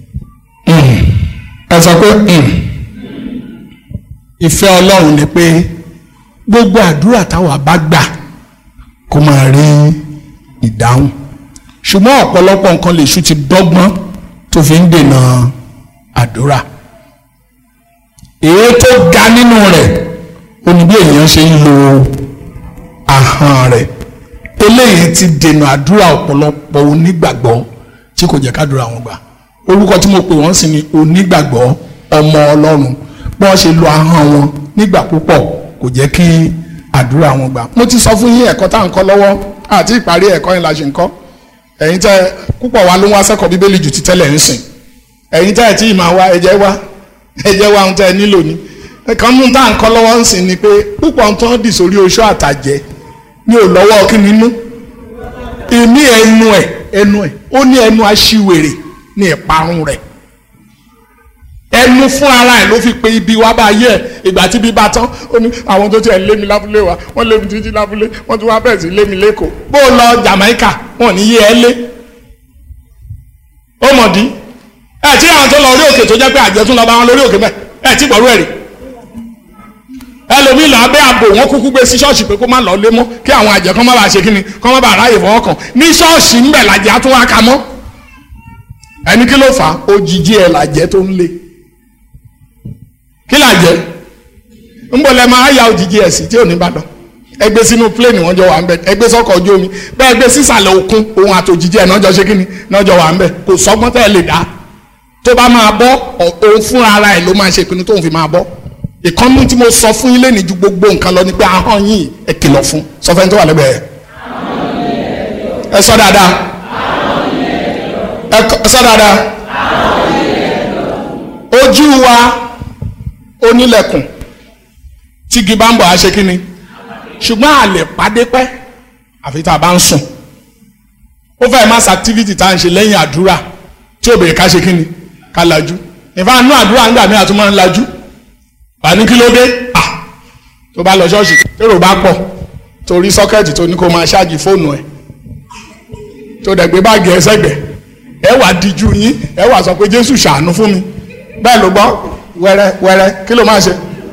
S2: Ẹ sọ pé ìfẹ́ Ọlọ́run ni pé gbogbo àdúrà táwa bá gbà kó máa rí ìdáhùn. Ṣùgbọ́n ọ̀pọ̀lọpọ̀ nǹkan lèṣù ti dọ́gbọ́n tó fi ń dènà àdúrà. Èyí tó ga nínú rẹ̀ ó ní bí èèyàn ṣe ń lo ahọ́n rẹ̀. Eléyìí ti dènà àdúrà ọ̀pọ̀lọpọ̀ onígbàgbọ́ tí kò jẹ́ kádùrà wọn gbà. Orúkọ tí mo pè wọ́n sì ni onígbàgbọ́ ọmọ Ọlọ́run. Bí wọ́n ṣe lo ahọ́n wọn nígbà púpọ̀ kò jẹ́ kí àdúrà wọn gbà. Mo ti sọ fún yín ẹ̀kọ́ tá à ń kọ́ lọ́wọ́ àti ìparí ẹ̀kọ́ yẹn la ṣe ń kọ́. Ẹ̀yin tẹ́ púpọ̀ wa ló ń wá sẹ́kọ̀ọ́ Bíbélì jù ti tẹ́lẹ̀ ń sìn. Ẹ̀yin tẹ́ ẹ̀ tí ì máa wá ẹ̀jẹ̀ wá ohun tẹ́ ẹ nílò ni. Ẹ̀kan mú tá à ń kọ́ lọ́wọ́ ń sìn ni pé púpọ̀ tó ń dì sórí oṣó àtàjẹ́ ní ò lọ́wọ́ kí nínú. Èmi ẹnu ẹ̀ ó ní ẹnu aṣiwèrè ní ìparun rẹ̀. Ẹnu fún ara ẹ̀ ló fi pe ibi wá bá yẹ ìgbà tí bí bá tán ó ní àwọn tó tiẹ̀ lé mi lábúlé wa wọ́n lé mi títí lábúlé wọ́n tún wá bẹ̀rẹ̀ sí lé mi lẹ́kọ̀ọ́ bó lọ Jamaica wọn ò ní yé ẹ lé. Ó mọ̀ dí ẹ tí àwọn tó lọ orí òkè tó jẹ́ pé àjẹ́ tún lọ bá wọn lórí òkè bẹ́ẹ̀ ẹ tí gbọ́rú ẹ̀ rí. Ẹlòmíì là bẹ́ àbò wọn kúkú gbé sí ṣọ́ọ̀ṣì pé kó má lọ lé mọ́ kí àwọn àjẹ́ kan má bàa ṣe kíni kán má bàa ráyè fọwọ́ kàn ní ṣọ́ọ̀ṣì ńbẹ̀ làjẹ́ á tún wá ka mọ́. Ẹni kí ló fà á òjijì ẹ̀ làjẹ́ tó ń lé. Kí làjẹ́ ń bọ̀ lẹ́ máa ya òjijì ẹ̀ sí tí ò ní bá dán. Ẹgbẹ́ sínú pléènì wọn jọ wà ń bẹ ẹgbẹ́ sọ́kọ̀ ojú omi bẹ́ẹ̀ gbé sísàlẹ̀ òkun òun àtòjijì ẹ̀ náà jọ ṣe kíni náà jọ wà ń bẹ kò sọ́gbọ́n tẹ́ ẹ lè dá. Tó bá máa bọ́ òun fúnra ara ẹ̀ ló máa ṣe ìpinnu tóun fi máa bọ́. Ìkànnì tí mo sọ fún yín lẹ́ni ju gbogbo nǹkan lọ ni pé ahọ́n yín ẹ kìlọ̀ fún sọfẹ́ni tó wà lẹ́gbẹ̀ẹ́ ẹ sọ dáadáa ẹ sọ dáadáa ojú wa onílẹ̀kùn tígi bá ń bọ̀ á ṣe kínni ṣùgbọ́n a lè pàdé pẹ́ àfi tá a bá ń sùn ó fẹ́ mass activity tá à ń ṣe lẹ́yìn àdúrà tí ò bèrè ká ṣe kínni ká lajú ìfàánú àdúrà ńgbà mí àtúmọ̀ ń lajú bani kí ló dé tó bá lọ ṣọ́ọ̀ṣì tèrò bá pọ̀ torí sọ́kẹ́ẹ̀tì tó ní kó máa ṣáàjì fóònù ẹ̀ tó dẹ̀ gbé báàgì ẹ sẹ́gbẹ̀ ẹ wà díjú yín ẹ wà sọ pé Jésù ṣàánú fún mi bẹ́ẹ̀ ló gbọ́ wẹ́rẹ́ kí ló máa ṣe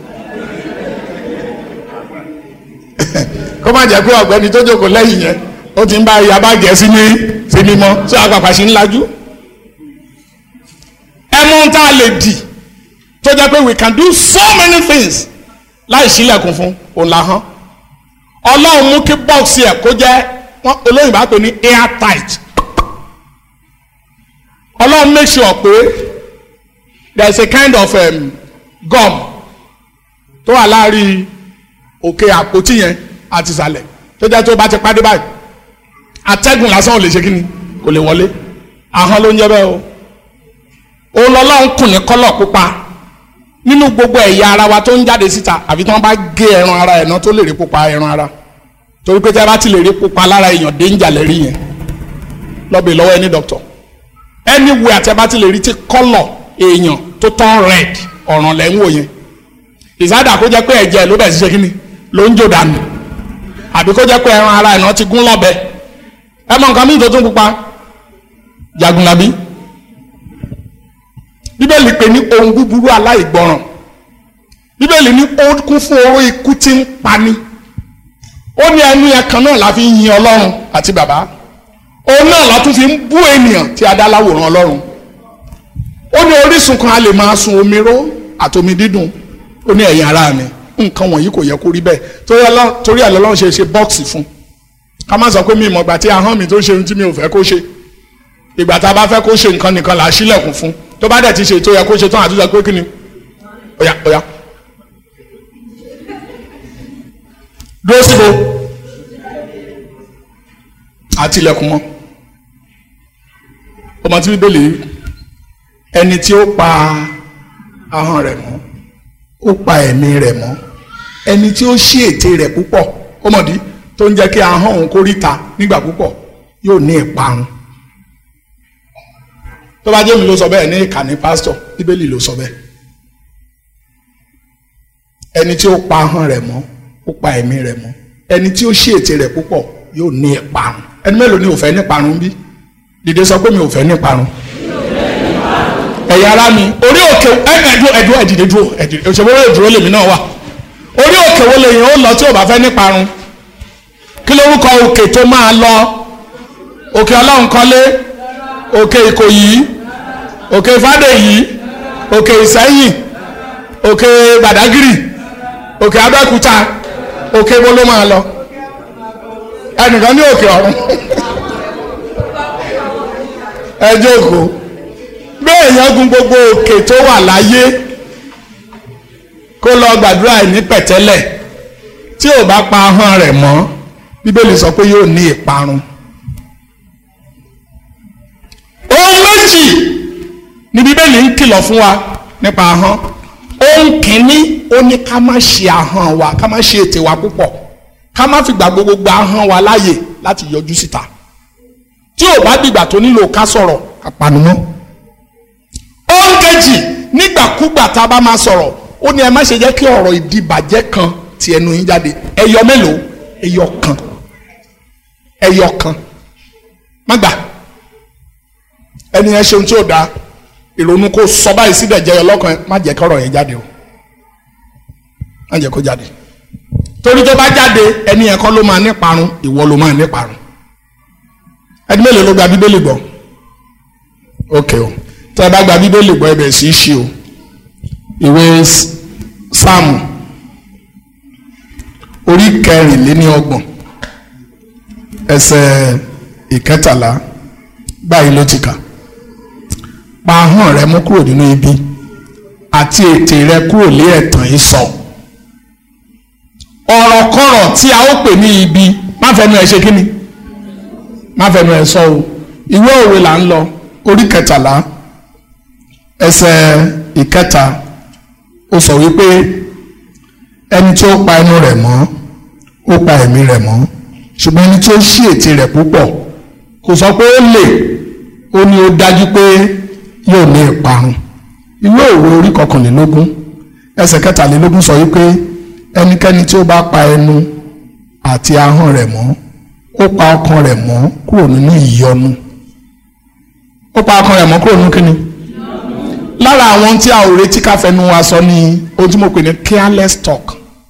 S2: kó má jẹ́ pé ọ̀gbẹ́ni tó jókòó lẹ́yìn yẹn ó ti ń bá ìyá báàgì ẹ sí mímọ́ tí àpapà ṣe ń lajú ẹ mú tá a lè dì tó jẹ́ pé we can do so many things láì sílẹ̀kùn fún òǹlàhán Ọlọ́run mú kí bọ́ọ̀sì ẹ̀ kó jẹ́ wọ́n olóyìnbó á pè ní air tight Ọlọ́run make sure pé there is a kind of gum tó wà láàrin òkè àpótí yẹn àti ìsàlẹ̀ tó jẹ́ tó bá ti pàdé báyìí atẹ́gùn lásán ò lè ṣe kí ni kò lè wọlé ahọ́n ló ń jẹ́ bẹ́ẹ̀ o Ọlọ́run kùn ní kọ́lọ̀ pupa nínú gbogbo ẹ̀yà ara wa tó ń jáde síta àfi tí wọ́n bá gé ẹran ara ẹ̀ náà tó lè rí pupa ẹran ara torí pé tí a bá ti lè rí pupa lára èèyàn dénjà lẹ́rí yẹn lọ́bẹ̀ lọ́wọ́ ẹni dọ́kítọ̀ anywhere àti a bá ti lè rí tí kọ́lọ̀ èèyàn tó tán red ọ̀ràn lẹ́ ń wò yẹn ìsádà kó jẹ́ pé ẹ̀jẹ̀ ló bẹ̀ sí ṣe kí ni ló ń jò dànù àbí kó jẹ́ pé ẹran ara ẹ̀ náà ti gún lọ́bẹ̀ ẹ mọ nǹkan mí tó tún pupa jagunlabi Bíbélì pè ní ohun búburú aláìgbọràn Bíbélì ní ó kún fún oró ikú tí ń pani ó ní ẹnu yẹn kan náà la fi ń yin Ọlọ́run àti bàbá òun náà la tún fi ń bú ènìyàn tí a dá láwòrán Ọlọ́run ó ní orísun kan a lè máa sun omi ró àtomi dídùn ó ní ẹ̀yin ará mi nǹkan wọ̀nyí kò yẹ kó rí bẹ́ẹ̀ torí ẹ̀ lọ́lọ́run ṣe bọ́ọ̀sì fún ká má sọ pé mi ìmọ̀gbà tí ahọ́n mi tó ṣe ohun tí mi ò fẹ́ kó ṣe ìgbà tá a bá fẹ́ kó ṣe nǹkan nìkan là á ṣílẹ̀kùn fún tó bá dẹ̀ ti ṣe tó yẹ kó ṣe tán àtúnṣe pé kí ni ọ̀yà dúró síbo àti ilẹ̀kùn mọ́ ọmọ tí Bíbélì ẹni tí ó pa ahọ́n rẹ̀ mọ́ ó pa ẹ̀mí rẹ̀ mọ́ ẹni tí ó ṣí ètè rẹ̀ púpọ̀ ọmọdé tó ń jẹ́ kí ahọ́n òun kó ríta nígbà púpọ̀ yóò ní ìparun tó bá jẹ́ mi ló sọ bẹ́ẹ̀ ní ìkànnì pásítọ̀ Bíbélì ló sọ bẹ́ẹ̀ ẹni tí ó pa ahọ́n rẹ̀ mọ́ ó pa ẹ̀mí rẹ̀ mọ́ ẹni tí ó ṣí ètè rẹ̀ púpọ̀ yóò ní ìparun ẹni mélòó ni ò fẹ́ ní ìparun bí dìde sọ pé mi ò fẹ́ ní ìparun ẹ̀yà ara mi orí òkè ẹ̀dìdè dúró òṣèlú ìdúró lèmi náà wà orí òkè wo lèyìn ó lọ tí ò bá fẹ́ ní ìparun kí lórúkọ òkè tó máa lọ òkè ọlọ́run kọ́lé, òkè ìkòyí, òkè fàdèyí, òkè ìsẹ́yìn, òkè bàdágìrì, òkè abẹ́òkúta, òkè wo ló máa lọ? Ẹnìkan ní òkè ọ̀run. Ẹ jókòó. Bẹ́ẹ̀ yẹn gun gbogbo òkè tó wà láyé kó lọ gbàdúrà ní pẹ̀tẹ́lẹ̀ tí ò bá pa ahọ́n rẹ̀ mọ́, Bíbélì sọ pé yóò ní ìparun. Ohun méjì ni Bíbélì ń kìlọ̀ fún wa nípa ahọ́n. Ohun kìíní, ó ní ká má ṣe ahọ́n wa, ká má ṣe ètè wa púpọ̀, ká má fi gbà gbogbo gba ahọ́n wa láàyè láti yọjú síta. Tí ò bá dìgbà tó nílò ká sọ̀rọ̀, ká panu mọ́. Ohun kejì, nígbàkúgbà tá a bá máa sọ̀rọ̀, ó ní ẹ má ṣe jẹ́ kí ọ̀rọ̀ ìdìbàjẹ́ kan ti ẹnu yín jáde. Ẹyọ mélòó? Ẹyọ kan. Ẹyọ kan. Má gbà. Ẹni yẹn ṣe ohun tí ò dáa, ìrònú kó sọ báyìí síbẹ̀ jẹyọ lọ́kàn, má jẹ́ kí ọ̀rọ̀ yẹn jáde o. Má jẹ́ kó jáde. Torí tó bá jáde, ẹni yẹn kọ́ ló máa níparun, ìwọ ló máa níparun. Ẹni mélòó ló gba Bíbélì gbọ́? Ok o. Tẹ́ ẹ bá gba Bíbélì gbọ́, ẹ bẹ̀rẹ̀ sí í ṣí o. Ìwé Sáàmù orí 24 ẹsẹ̀ 13 báyìí ló ti kà. Pa ahọ́n rẹ mọ́ kúrò nínú ibi àti ètè rẹ kúrò lé ẹ̀tàn ìsọ. Ọ̀rọ̀kọ̀rọ̀ tí a ó pè ní ibi, má fẹnu ẹ ṣe kí ni? Má fẹnu ẹ sọ o. Ìwé Òwe là ń lọ, orí 13 ẹsẹ̀ 1. Ó sọ wípé ẹni tí ó pa ẹnu rẹ̀ mọ́, ó pa ẹ̀mí rẹ̀ mọ́, ṣùgbọ́n ẹni tí ó ṣí ètè rẹ̀ púpọ̀, kò sọ pé ó lè, ó ní ó dájú pé yóò ní ìparun. Ìwé Òwe orí 21 ẹsẹ̀ 23 sọ wípé ẹnikẹ́ni tí ó bá pa ẹnu àti ahọ́n rẹ̀ mọ́, ó pa ọkàn rẹ̀ mọ́ kúrò nínú ìyọnu. Ó pa ọkàn rẹ̀ mọ́ kúrò nínú kíni? Lára àwọn tí a ò retí ká fẹnu wa sọ ní ohun tí mo pè ní careless talk.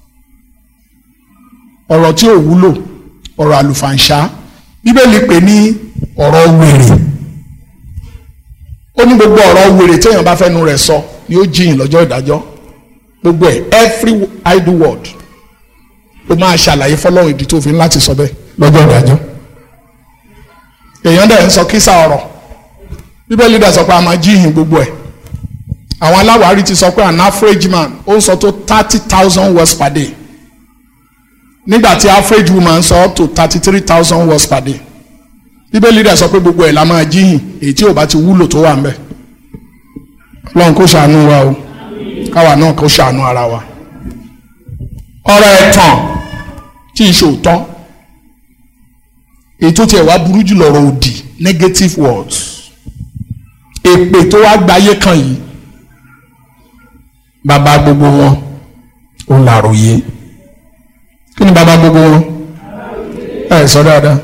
S2: Ọ̀rọ̀ tí ò wúlò, ọ̀rọ̀ àlùfàǹṣá. Bíbélì pè ní ọ̀rọ̀ wèrè. Ó ní gbogbo ọ̀rọ̀ wèrè tí èèyàn bá fẹnu rẹ̀ sọ ni ó jiyàn lọ́jọ́ ìdájọ́. Gbogbo ẹ̀, every idle word, ó máa ṣàlàyé fọ́lọ́run ìdí tó fi ń láti sọ bẹ́ẹ̀ lọ́jọ́ ìdájọ́. Èèyàn dẹ̀ ń sọ kísà ọ̀rọ̀. Bíbélì dẹ̀ sọ pé a máa jiyàn gbogbo ẹ̀. Àwọn aláwárí ti sọ pé an average man ó sọ tó 30,000 words per day, nígbà tí average woman sọ tó 33,000 words per day. Bíbélì dẹ̀ sọ pé gbogbo ẹ̀ la máa jíyìn, èyí tí ò bá ti wúlò tó wà ń bẹ̀. Ọlọ́run kó ṣàánú wa o, káwa náà kó ṣàánú ara wa. Ọ̀rọ̀ ẹ̀tàn tí ì ṣòótọ́, èyí tó tiẹ̀ wá burú jù lọ́rọ̀ òdì, negative words. Èpè tó wá gbayé kan yìí, bàbá gbogbo wọn ó làròyé. Kí ni bàbá gbogbo wọn? Ẹ sọ dáadáa.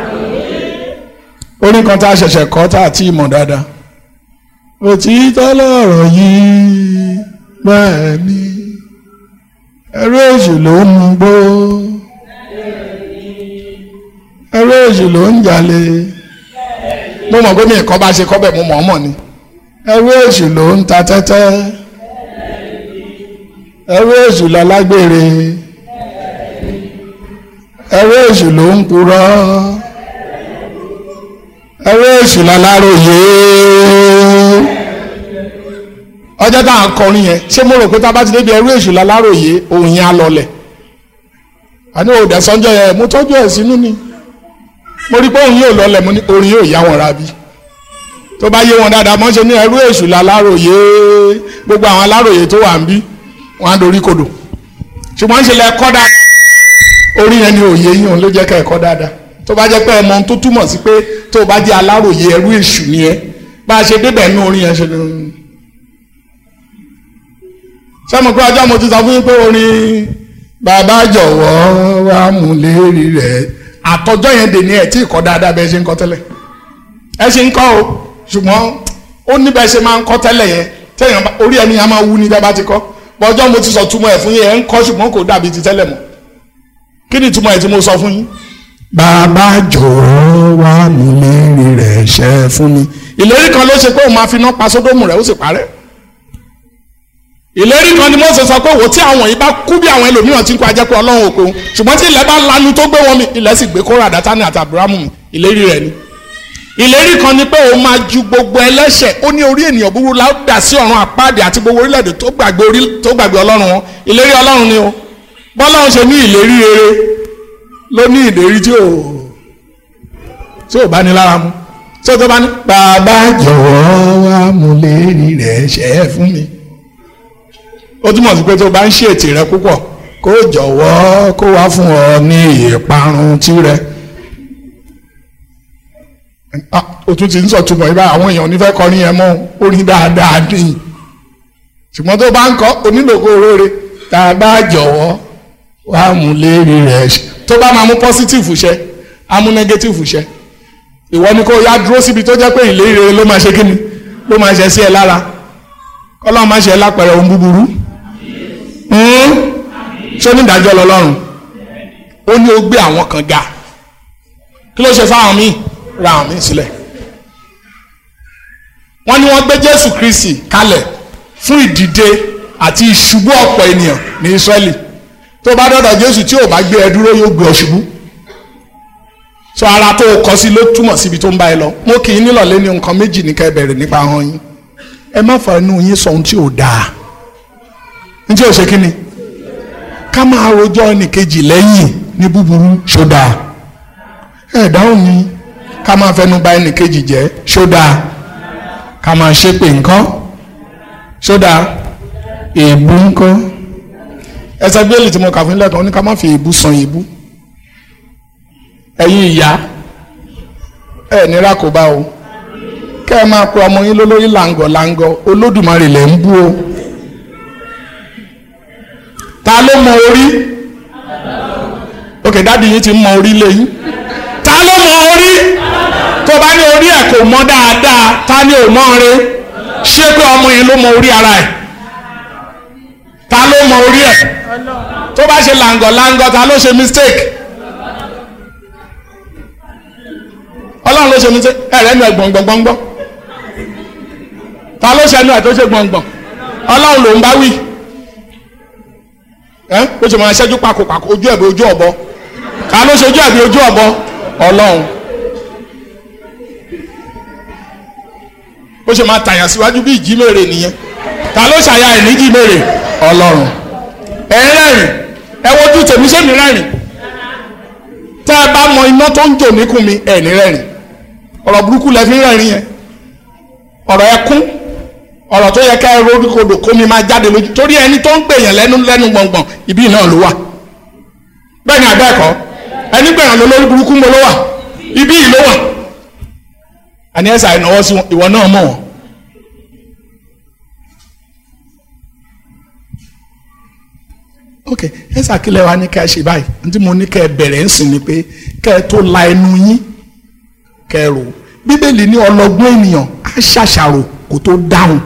S2: Orí kan tá a ṣẹ̀ṣẹ̀ kọ́ tá a ti mọ̀ dáadáa. Òtítọ́ lọ̀rọ̀ yìí, bẹ́ẹ̀ ni ẹrú èṣù ló ń mugbó, ẹrú èṣù ló ń jalè. Mo mọ̀ pé mi ìkọ́ bá ṣe kọ́ bẹ̀ mo mọ̀ ọ́ mọ̀ ni. Ẹrú èṣù ló ń ta tẹ́tẹ́, ẹrú èṣù lálágbèrè, ẹrú èṣù ló ń purọ́, ẹrú èṣù láláròyé. Ọjọ́ tá à ń kọrin yẹn, ṣé mo rò pé tá a bá ti débi ẹrú èṣù láláròyé òun yẹn á lọlẹ̀? Àní òde sọ́njọ́ yẹn mo tọ́jú ẹ̀ sínú ni. Mo rí pé òun yóò lọlẹ̀, mo ní orin yóò yá wọn ra bí. Tó bá yé wọn dáadáa, mọ́ ṣe ní ẹrú èṣù láláròyé, gbogbo àwọn aláròyé tó wà ń bí wọn á dorí kodò. Ṣùgbọ́n ṣe lẹ kọ́ dáadáa, orí yẹn ni òye yín òun ló jẹ́ ká ẹ kọ́ dáadáa. Tó bá jẹ́ pé ẹ mọ ohun tó túmọ̀ sí pé tó bá jẹ́ aláròyé ẹrú èṣù ni ẹ, bá a ṣe débẹ̀ nínú orin yẹn ṣe ni. Sẹ́mu pé ọjọ́ mo ti sọ fún yín pé orin bàbá jọ̀wọ́ wá mú lérí rẹ̀, àtọjọ́ yẹn dè ní ẹ̀ tí ì kọ́ dáadáa bẹ́ẹ̀ ṣe ń kọ́ tẹ́lẹ̀. Ẹ ṣe ń kọ́ o, ṣùgbọ́n ó ní bẹ́ẹ̀ ṣe máa ń kọ́ tẹ́lẹ̀ yẹn, tẹ́yàn orí ẹni yẹn máa wú ní bẹ́ẹ̀ bá ti kọ́. Bọ́jọ́ mo ti sọ túmọ̀ ẹ̀ fún yín, ẹ̀ ń kọ́ ṣùgbọ́n kò dàbí ti tẹ́lẹ̀ mọ́. Kí ni túmọ̀ ẹ̀ tí mo sọ fún yín? bàbá jọ̀ọ́ wá mú ìlérí rẹ̀ ṣẹ fún mi. ìlérí kan ló ṣe pé òun máa fi iná pa Sódómù rẹ̀ ó sì parẹ́. ìlérí kan ni Mósè sọ pé wò tí àwọn yìí bá kú bí àwọn ẹlòmíràn tí ń kó ajẹ́ pé Ọlọ́run ò pé òun ṣùgbọ́n tí ilẹ̀ bá lanu tó gbé wọn mi ilẹ̀ sì gbé Kórà, Dátánì àti Ábúráhámù mi. ìlérí rẹ̀ ni. ìlérí kan ni pé òun máa ju gbogbo ẹlẹ́ṣẹ̀ ó ní orí ènìyàn búburú la ó dà sí ọ̀run àpáàdé àti gbogbo orílẹ̀-èdè tó gbàgbé Ọlọ́run wọn. ìlérí Ọlọ́run ni o bọ́lọ́run ṣe ní ìlérí rere ló ní ìlérí tí ò bá ní lára mu tí ó tó bá ní bàbá jọ̀wọ́ wá mú ìlérí rẹ̀ ṣẹ fún mi. ó túmọ̀ sí pé tó bá ń ṣe ètè rẹ púpọ̀ kó jọ̀wọ́ kó wá fún ọ ní ìparun tirẹ̀. ó tún ti ń sọ túmọ̀ ibà àwọn èèyàn onífẹ́ kọrin yẹn mọ́ orin dáadáa ní ṣùgbọ́n tó bá ń kọ́ onílòkó oróore bàbá jọ̀wọ́ wá mú ìlérí rẹ̀ ṣẹ. tó bá máa mú positive ṣẹ á mú negative ṣẹ. ìwọ ni kó yá dúró síbi tó jẹ́ pé ìlérí rere ló máa ṣe kíni ló máa ṣe sí ẹ lára kọ́lọ́run máa ṣe lápẹ̀rẹ̀ ohun búburú. ṣé onídàájọ́ lọ́lọ́run ó ní ó gbé àwọn kan ga kí ló ṣe fáwọn míì ra àwọn míì sílẹ̀. wọ́n ní wọ́n gbé Jésù Kristi kalẹ̀ fún ìdìde àti ìṣubú ọ̀pọ̀ ènìyàn ní Ísírẹ́lì. tó bá dọ́dọ̀ Jésù tí ò bá gbé ẹ dúró yóò gbé ọ ṣubú. sọ ara tó kọ sí ló túmọ̀ síbi tó ń bá ẹ lọ. mo kì í nílò lé ní nǹkan méjì ní ká ẹ bẹ̀rẹ̀ nípa ahọ́n yín. ẹ má fa inú yín sọ ohun tí ò dáa. ní tí ò ṣe kí ni. ká máa rojọ́ ẹnìkejì lẹ́yìn ní búburú ṣó dáa. ẹ dáhùn ni ká máa fẹnu bà ẹnìkejì jẹ́ ṣó dáa. ká máa ṣépè nǹkan ṣó dáa. èébú nǹkan. ẹsẹ̀ bíélì tí mo kà fún ilé kan ní ká má fi èébú san èébú. ẹ̀yin ìyá ẹ nira kò bá o kẹ́ ẹ máa pe ọmọ yín lólórí làǹgọ̀ Olódùmarè lẹ̀ ń bú o. ta ló mọ orí? ok dáàdi yín ti mọ orí lẹ́yìn. ta ló mọ orí? tó bá ní orí ẹ̀ kò mọ dáadáa ta ni ò mọ ire? ṣé pé ọmọ yẹn ló mọ orí ara ẹ̀? ta ló mọ orí ẹ̀? tó bá ṣe làǹgọ̀ ta ló ṣe mistake? Ọlọ́run ló ṣe mistake ẹ̀rẹ́ nu ẹ̀ gbọ̀ngbọ̀ngbọ̀ngbọ̀. ta ló ṣe ẹnu ẹ̀ tó ṣe gbọ̀ngbọ̀n? Ọlọ́run ló ń bá wí. ó ṣe máa ṣẹ́jú pakopako ojú ẹ̀bí ojú ọ̀bọ. ta ló ṣe ojú ẹ̀bí ojú ọ̀bọ? Ọlọ́run. ó ṣe máa tàyàn síwájú bí ìjímèrè nìyẹn. ta ló ṣàyà ẹ̀ ní ìjímèrè? Ọlọ́run. ẹ̀ ń rẹ́rìn ẹ wojú tèmi ṣé mi rẹ́rìn? tẹ́ ẹ bá mọ iná tó ń jò níkùn mi ẹ̀ ní rẹ́rìn. ọ̀rọ̀ burúkú lẹ fi ń rẹ́rìn yẹn. ọ̀rọ̀ ẹkún ọ̀rọ̀ tó yẹ ká ẹ rodò kó mi máa jáde lójú torí ẹni tó ń pèèyàn lẹ́nu gbọ̀ngbọ̀n ibi náà ló wà. bẹ́ẹ̀ ni àbẹ́ẹ̀kọ́ ẹni pèèyàn ló lórí burúkú mo ló wà ibi yìí ló wà. àní ẹ̀sà ìnáwó sí ìwọ náà mọ̀ wọ́n. ok ẹ̀sà kílẹ̀ wa ní ká ẹ ṣe báyìí ní mo ní ká ẹ bẹ̀rẹ̀ ń sìn ni pé ká ẹ tó la ẹnu yín ká ẹ rò Bíbélì ní ọlọ́gbọ́n ènìyàn á ṣàṣàrò kó tó dáhùn.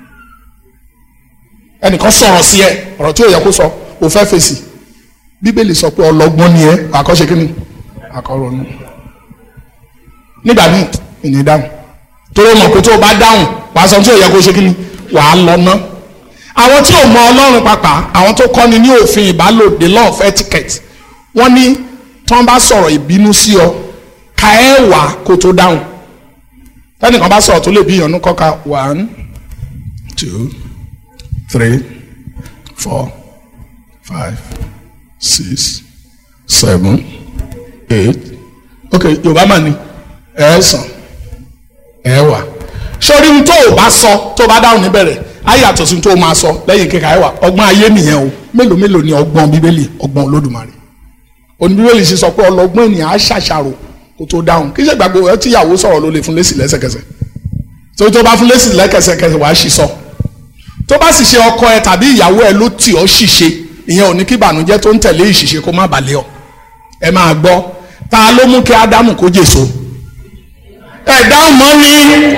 S2: ẹnìkan sọ̀rọ̀ sí ẹ ọ̀rọ̀ tí ò yẹ kó sọ ò fẹ́ fèsì Bíbélì sọ pé ọlọ́gbọ́n ni ẹ àkọ́ṣe kí ni àkọ́rọ̀nù. nígbà míì ìní dáhùn torí mọ̀ pé tó o bá dáhùn wàá sọ tí ò yẹ kó ṣe kí ni wàá lọ ná. àwọn tí ò mọ Ọlọ́run pàápàá àwọn tó kọ́ni ní òfin ìbálò the law of etiquette wọ́n ní tí wọ́n bá sọ̀rọ̀ ìbínú sí ọ ka ẹ wà kó tó dáhùn. tẹ́nìkan bá sọ̀rọ̀ tó lè bí ìyànnú kọ́ka 1 2 3 4 5 6 7 8 ok Yorùbá mà ní ẹ̀ẹ́sàn ẹ̀ẹ́wà sórí ní tó o bá sọ tó o bá dáhùn níbẹ̀rẹ̀ á yàtọ̀ sí tó o máa sọ lẹ́yìn kíkà ẹ̀wà ọgbọ́n ayé nìyẹn o mélòó ni ọgbọ́n Bíbélì ọgbọ́n Olódùmarè òní Bíbélì sì sọ pé ọlọ́gbọ́n ènìyàn á ṣàṣàrò kó tó dáhùn kí ṣe gbàgbé ẹ tíyàwó sọ̀rọ̀ ló lè fún lésì lẹ́sẹ̀kẹsẹ̀ tó bá fún lésì lẹ́sẹ̀kẹsẹ̀ wàá ṣì sọ tó bá sì ṣe ọkọ ẹ tàbí ìyàwó ẹ ló tì ọ́ ṣìṣe ìyẹn ò ní kí ìbànújẹ́ tó ń tẹ̀lé ìṣìṣe kó má balẹ̀ ọ ẹ máa gbọ́ ta ló mú kí Ádámù kó jèso ẹ dáhùn mọ́ ni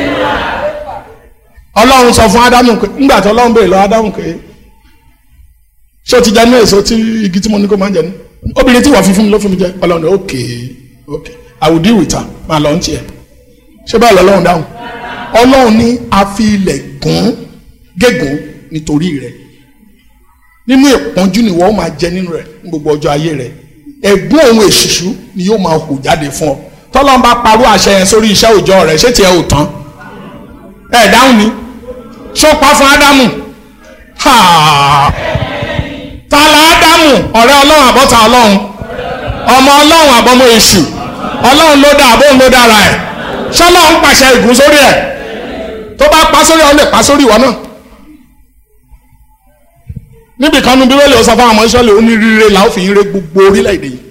S2: Ọlọ́run sọ fún Ádámù pé ńgbà tí Ọlọ́run béèrè lọ Ádámù pé ṣé o ti jẹ ní èso tí igi tí mo ní kó máa jẹ ní obìnrin tí wọ́n fi fún mi ló fún mi jẹ Ọlọ́run òkè ok I will deal with her máa lọ ń tiẹ̀ ṣé báyìí lọ́lọ́run dáhùn ọlọ́run ní a fi ilẹ̀ gégùn nítorí rẹ̀ nínú ìpọ́njú ni wọ́n máa jẹ nínú rẹ̀ ní gbogbo ọjọ́ ayé rẹ̀ ẹ̀gún òun èṣùṣù ni yóò máa hù jáde fún ọ tọ́lọ́run bá parú àṣẹ yẹn sórí iṣẹ́ òòjọ́ rẹ̀ ṣé tiẹ̀ ò tán ẹ̀ dáhùn ni ṣó pa fún Ádámù ta la Ádámù ọ̀rẹ́ ọlọ́run àbọ̀tá ọlọ́run ọmọ ọlọ́run àbọ̀mọ èṣù ọlọ́run ló dá àbóhùn ló dára ẹ̀ ṣọlọ́run pàṣẹ ìgún sórí ẹ̀ tó bá pa sórí ọ lè pa sórí ìwọ náà níbi kan nu bíbélì ó sọ fún àwọn Ísírẹ́lì ó ní rírẹ làó fi ń rẹ gbogbo orílẹ̀-èdè yìí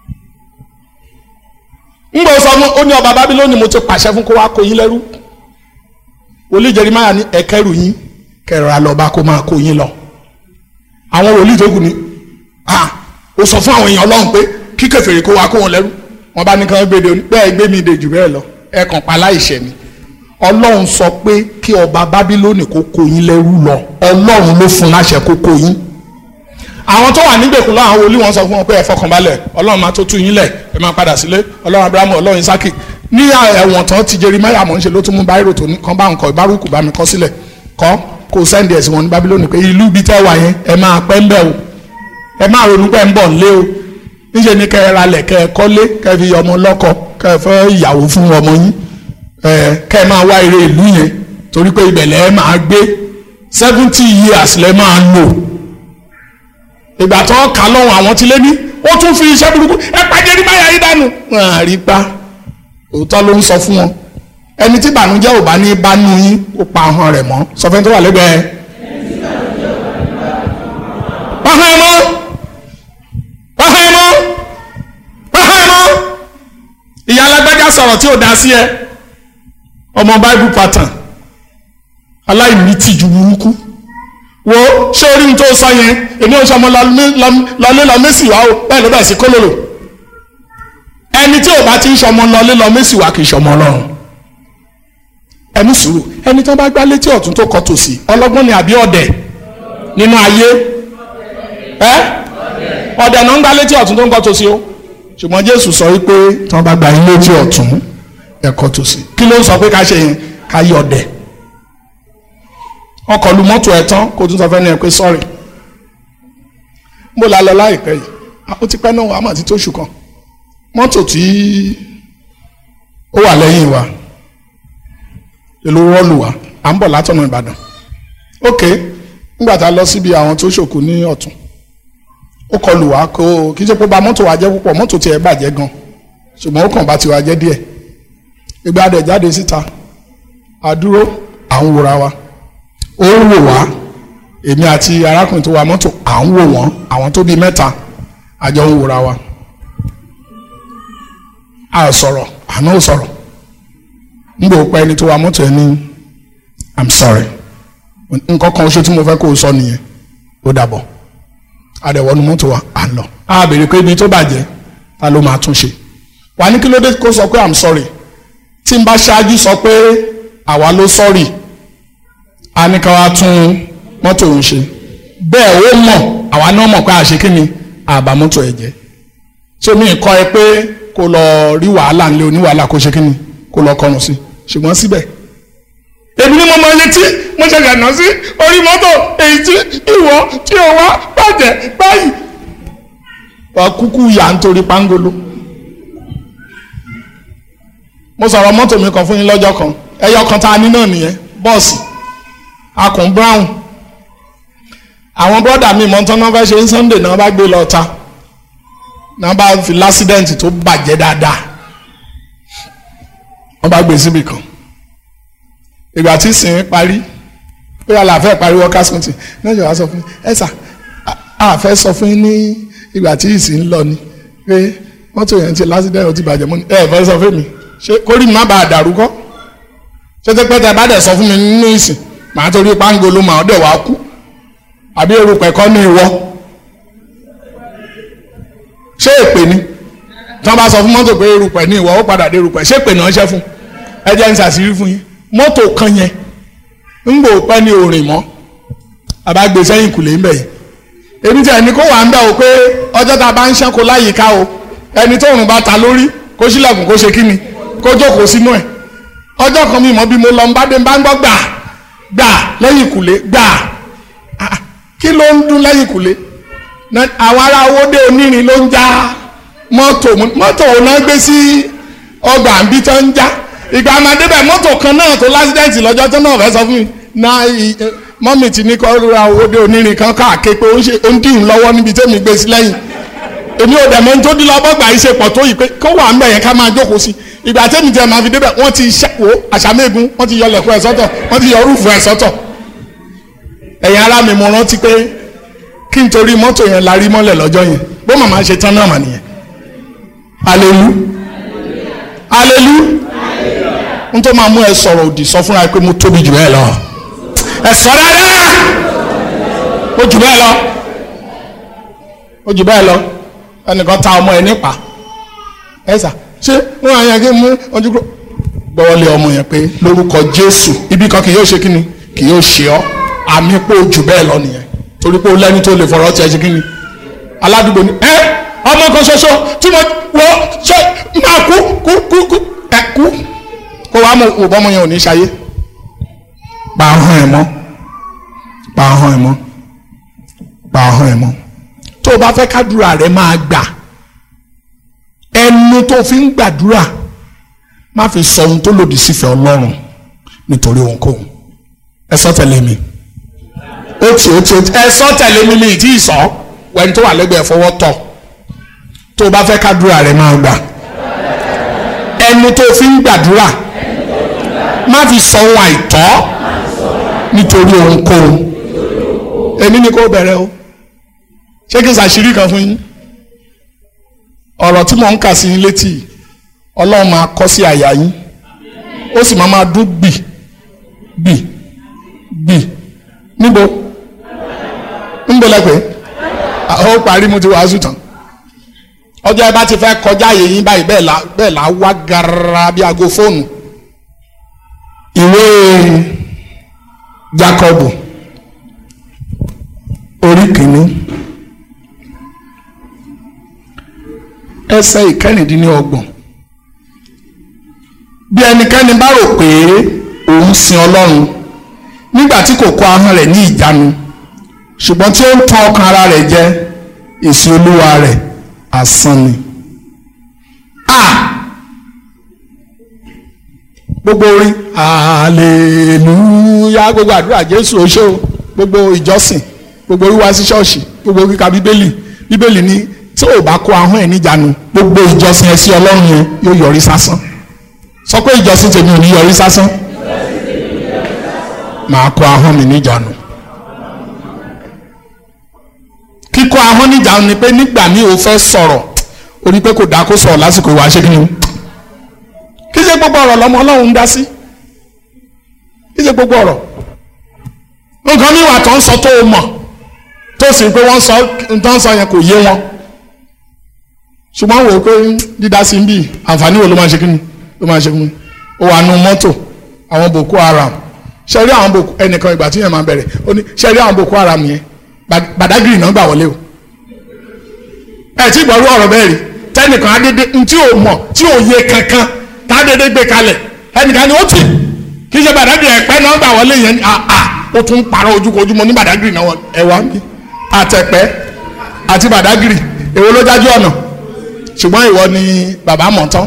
S2: ń gbọ́ sọ fún ó ní ọba Bábílónì mo ti pàṣẹ fún kó wá kó yín lẹ́rú wòlíì Jeremáyà ní ẹ̀kẹ́rù yín kẹrọ̀ra lọ́ba kó máa kó yín lọ àwọn wòlíì tó kù ní ó sọ fún àwọn èèyàn Ọlọ́run pé kí kèfèrí kó wá kó wọn lẹ́rú wọn bá ní kí wọ́n gbé bẹ́ẹ̀ gbé mi dè jù bẹ́ẹ̀ lọ ẹ̀kàn pa láìṣẹ̀ ni Ọlọ́run sọ pé kí ọba Bábílónì kó kó yín lẹ́rú lọ Ọlọ́run ló fún láṣẹ kó kó yín àwọn tó wà nígbèkùn lọ àwọn wòlíì wọn sọ fún wọn pé ẹ fọkànbalẹ̀ Ọlọ́run máa tó tú yín lẹ̀ ẹ máa padà sílé Ọlọ́run Abrahamu Ọlọ́run Isaki ní ẹ̀wọ̀n tán ti Jeremáyà mọ̀ ń ṣe ló tún mú báírò tó ní kan bá ń kọ ìbárùkù bá mi kọ sílẹ̀ kọ́ kó sẹ́ndì ẹ̀sìn wọn ní Bábílónì pé ìlú bíi tẹ́ wà yẹn ẹ máa pẹ́ ń bẹ̀ o ẹ máa ronú pẹ́ ń bọ̀ ń lé o níṣẹ́ ni kẹ́ ẹ ralẹ̀ kẹ́ ẹ kọ́lé kẹ́ ẹ fi ọmọ lọ́kọ kẹ́ ẹ fẹ́ ìyàwó fún ọmọ yín kẹ́ ẹ máa wá ire ìlú yẹn torí pé ibẹ̀ lẹ́ máa gbé 70 years lẹ́ máa lò ìgbà tó kà lọ́wọ́ àwọn tí lé ní ó tún fi iṣẹ́ burúkú ẹ pàjẹ́ ní báyà yín dànù wọn à rí pa òótọ́ ló ń sọ fún wọn ẹni tí ìbànújẹ́ ò bá ní bánú yín ó pa ahọ́n rẹ̀ mọ́ sọ fẹ́ tó wà lẹ́gbẹ̀ẹ́ pàhán ẹ mọ́ ìyá alágbájá sọ̀rọ̀ tí ò dá sí ẹ ọmọ Bible pattern aláìní tìjú burúkú wo ṣé orí mi tó sọ yẹn èmi ò sọmọ lọlé lọ mẹ́sì wá o bẹ́ẹ̀ ló bẹ̀ sí kólòlò ẹni tí ò bá ti ń sọmọ lọlé lọ mẹ́sì wá kì í sọmọ Ọlọ́run ẹni sùúrù ẹni tó bá gbá létí ọ̀tún tó kọ tòsì ọlọ́gbọ́n ni àbí ọ̀dẹ̀ nínú ayé ọ̀dẹ̀ náà ń gbá létí ọ̀tún tó ń kọ tòsì o ṣùgbọ́n Jésù sọ wípé tí wọ́n bá gba ilé létí ọ̀tún ẹ̀kọ́ tòsì kí ló ń sọ pé ká ṣe yẹn ká yí ọ̀dẹ̀ ọkọ̀ lu mọ́tò ẹ̀ tán kó tún sọ fẹ́ ní ẹ pé sọ́ọ̀rì mo la lọ láìpẹ́ yìí ó ti pẹ́ náà àmọ́ àti tó ṣù kan mọ́tò tí ó wà lẹ́yìn wa èlò rọ́ọ̀lù wa à ń bọ̀ látọ̀nà Ìbàdàn ok nígbà tá a lọ síbi àwọn tó ṣòkú ní ọ̀tún ó kọlù wá kó kì í ṣe pé ba mọ́tò wa jẹ́ púpọ̀ mọ́tò tiẹ̀ bàjẹ́ gan ṣùgbọ́n ó kàn bá tiwa jẹ́ díẹ̀ ìgbà dẹ̀ jáde síta àdúró à ń wòra wa ó ń wò wá èmi àti arákùnrin tó wa mọ́tò à ń wò wọ́n àwọn tó bí mẹ́ta àjọ ń wòra wa a sọ̀rọ̀ àná ò sọ̀rọ̀ nígbà ó pẹ́ ẹni tó wa mọ́tò ẹ ní I'm sorry nǹkan kan oṣù tí mo fẹ́ kó o sọ nìyẹn ó dàbọ̀ àdẹ̀wọ́nu mọ́tò wa à ń lọ a béèrè pé ibi tó bàjẹ́ ta ló máa tún ṣe wà ní kí ló dé kó sọ pé I'm sorry tí n bá ṣáájú sọ pé àwa ló sorry a ní ká wá tún mọ́tò ń ṣe bẹ́ẹ̀ ó mọ̀ àwa náà mọ̀ pé àṣẹ kí ni àbá mọ́tò ẹ̀ jẹ́ tí omi kọ́ ẹ pé kó lọ rí wàhálà ńlẹ̀ oníwàhálà kó ṣe kí ni kó lọ kọrùn sí ṣùgbọ́n síbẹ̀ èmi ni mo mọ iye tí mo ṣe gànà sí orí mọ́tò èyí tí ìwọ tí o wá bàjẹ́ báyìí wà kúkú yà nítorí pangolo mo sọ̀rọ̀ mọ́tò mi kan fún yín lọ́jọ́ kan ẹyọ kan tá a ní náà nìyẹn bọ́ọ̀sì akùn brown àwọn bọ́dà mi mọ́tò náà fẹ́ ṣe ní Sunday náà bá gbé lọ ta náà bá fi lásídẹ̀ǹtì tó bàjẹ́ dáadáa wọ́n bá gbé síbì kan ìgbà tí ìsìn parí pé àlàáfẹ́ parí workers meeting náà jọ wá sọ fún ẹ sà àfẹ́ sọ fún yín ní ìgbà tí ìsìn ń lọ ni pé mọ́tò yẹn ti lásídẹ̀ǹtì ti bàjẹ́ mọ́ ni ẹ fẹ́ sọ fún mi ṣé kórì má bàa dàrú kọ́ ṣé tẹ́ pẹ́ tẹ́ bá dẹ̀ sọ fún mi nínú ìsìn màá torí pangolo màá dẹ̀ wá kú àbí erùpẹ̀ kọ́ ní ìwọ ṣé èpè ni tí wọ́n bá sọ fún mọ́tò pé erùpẹ̀ ní ìwọ ó padà dé erùpẹ̀ ṣé èpè náà ṣẹ́ fún ẹ jẹ́ ń ṣàṣírí fún yín mọ́tò kan yẹn ń gbò pẹ́ ní òrìn mọ́ àbágbé sẹ́yìn kùlé ń bẹ̀ yìí èmi tí ẹni kó wà ń bẹ̀ o pé ọjọ́ tá a bá ń ṣẹ́kọ̀ọ́ láyìíká o ẹni tó rùn bá ta lórí kó ṣílẹ̀kùn kó ṣe kíni kó jókòó sínú ẹ̀. ọjọ́ kan mi mọ̀ bí mo lọ ń bá dé ń bá ń gbọ́ gbà lẹ́yìn ìkùlé gbà kí ló ń dún lẹ́yìn ìkùlé àwọn ará Owódé onírin ló ń já mọ́tò òun náà gbé sí ọgbà àbí tó ń já ìgbà àmàdé bẹ̀ mọ́tò kan náà tó lásìdẹ́ǹtì lọ́jọ́ tó náà fẹ́ sọ fún mi náà mọ́mì ti ní kọ́ ra Owódé onírin kan káàké pé ó ń dìhùn lọ́wọ́ níbi tẹ́mi gbé sí lẹ́yìn èmi ò dẹ̀ mọ́ ní tó dín lọ́bọ̀ gbà yìí ṣe pọ̀ tó yìí pé kó wà ń bẹ̀ yẹn ká máa jókòó sí ìgbà tẹ́mi tẹ́ máa fi débẹ̀ wọ́n ti ṣàwó àṣàmẹ́gun wọ́n ti yọ lẹ̀kọ́ ẹ̀ sọ́tọ̀ wọ́n ti yọ rúùfù ẹ̀ sọ́tọ̀ ẹ̀yin ará mi mo rántí pé kí n torí mọ́tò yẹn la rí mọ́lẹ̀ lọ́jọ́ yẹn bó màmá ṣe tán náà mà nìyẹn alelu n tó máa mú ẹ sọ̀rọ̀ òdì sọ fúnra pé mo tóbi jù bẹ́ẹ̀ lọ ẹ sọ dáadáa ó jù bẹ́ẹ̀ lọ ẹnìkan ta ọmọ ẹ nípa ẹ sà ṣé wọn àyàn kí n mú ojú kúrò gbọ́wọ́lé ọmọ yẹn pé lórúkọ Jésù ibi kan kì yóò ṣe kíni kì yóò ṣe ọ́ àmì pé ó jù bẹ́ẹ̀ lọ nìyẹn torí pé ó lẹ́ni tó lè fọ̀rọ̀ tí ẹ ṣe kíni aládùúgbò ni ọmọ kan ṣoṣo tí mo wọ ṣe máa kú kó wàá mọ òbọ́mọ yẹn ò ní ṣayé pa ahọ́n ẹ̀ mọ́ tó o bá fẹ́ kádùrà rẹ máa gbà ẹnu tó fi ń gbàdúrà má fi sọ ohun tó lòdì sífẹ̀ẹ́ Ọlọ́run nítorí ohunkóhun ẹ sọ tẹ̀lé mi ẹ sọ tẹ̀lé mi ní ìdí ìsọ wẹ́n tó wà lẹ́gbẹ̀ẹ́ fọwọ́ tọ̀ tó o bá fẹ́ kádùrà rẹ máa gbà ẹnu tó fi ń gbàdúrà má fi sọ ohun àìtọ́ nítorí ohunkóhun èmi ni kò bẹ̀rẹ̀ o ṣé kí n ṣàṣírí kan fún yín ọ̀rọ̀ tí mò ń kà sí yín létí Ọlọ́run máa kọ́ sí àyà yín ó sì máa dún gbì níbo lẹ́pẹ́ ó parí mo ti wàásù tán ọjọ́ ẹ bá ti fẹ́ kọjá àyè yín báyìí bẹ́ẹ̀ là wá gara bí aago fóònù ìwé Jákọ́bù orí kìíní ẹsẹ̀ ìkẹrìndínlọ́gbọ̀n bí ẹnikẹ́ni bá rò pé òun sin Ọlọ́run nígbà tí kò kó ahọ́n rẹ̀ ní ìjánu ṣùgbọ́n tí ó ń tan ọkàn ara rẹ̀ jẹ èsì Olúwa rẹ̀ asán ni. gbogbo orin hallelujah gbogbo àdúrà Jésù oṣó gbogbo ìjọsìn gbogbo wíwá sí ṣọ́ọ̀ṣì gbogbo kíka bíbélì ní tí ò bá kó ahọ́n ẹ̀ níjànú gbogbo ìjọsìn ẹ̀ sí Ọlọ́run yẹn yóò yọrí sásán sọ pé ìjọsìn tèmi ò ní yọrí sásán màá kó ahọ́n mi níjànú. kíkó ahọ́n níjànú ni pé nígbà míì o fẹ́ sọ̀rọ̀ o ní pé kò dáa kó sọ̀rọ̀ lásìkò ìwà ṣé kí ni kí ṣe gbogbo ọ̀rọ̀ lọ́mọ Ọlọ́run ń dá sí kí ṣe gbogbo ọ̀rọ̀ nǹkan mi wà tó ń sọ tó o mọ̀ tó sì pé wọ́n sọ tó ń sọ yẹn kò yé wọn ṣùgbọ́n wò ó pé dídá sí ń bì àǹfààní wo ló máa ṣe kí ni ló máa ṣe kí ni ó wà nù mọ́tò àwọn Boko Haram ṣe rí àwọn Boko ẹnìkan ìgbà tí yẹn máa bẹ̀rẹ̀ ó ní ṣe rí àwọn Boko Haram yẹn Badagry náà gbà wọlé o ẹ tí gbọ́rú ọ̀rọ̀ bẹ́ẹ̀ rí tẹnìkan adédé tí ò mọ̀ tí ò yé kankan tá a dédé gbé kalẹ̀ ẹnìkan ni ó tì kí ṣe Badagry ẹ̀pẹ́ náà gbà wọlé yẹn ni ó tún parọ́ ojúkojúmọ́ ní Badagry náà ẹ̀wà mi àtẹ̀pẹ́ àti Badagry èwo ló dájú ọ̀nà ṣùgbọ́n ìwọ ni bàbá mọ̀ tán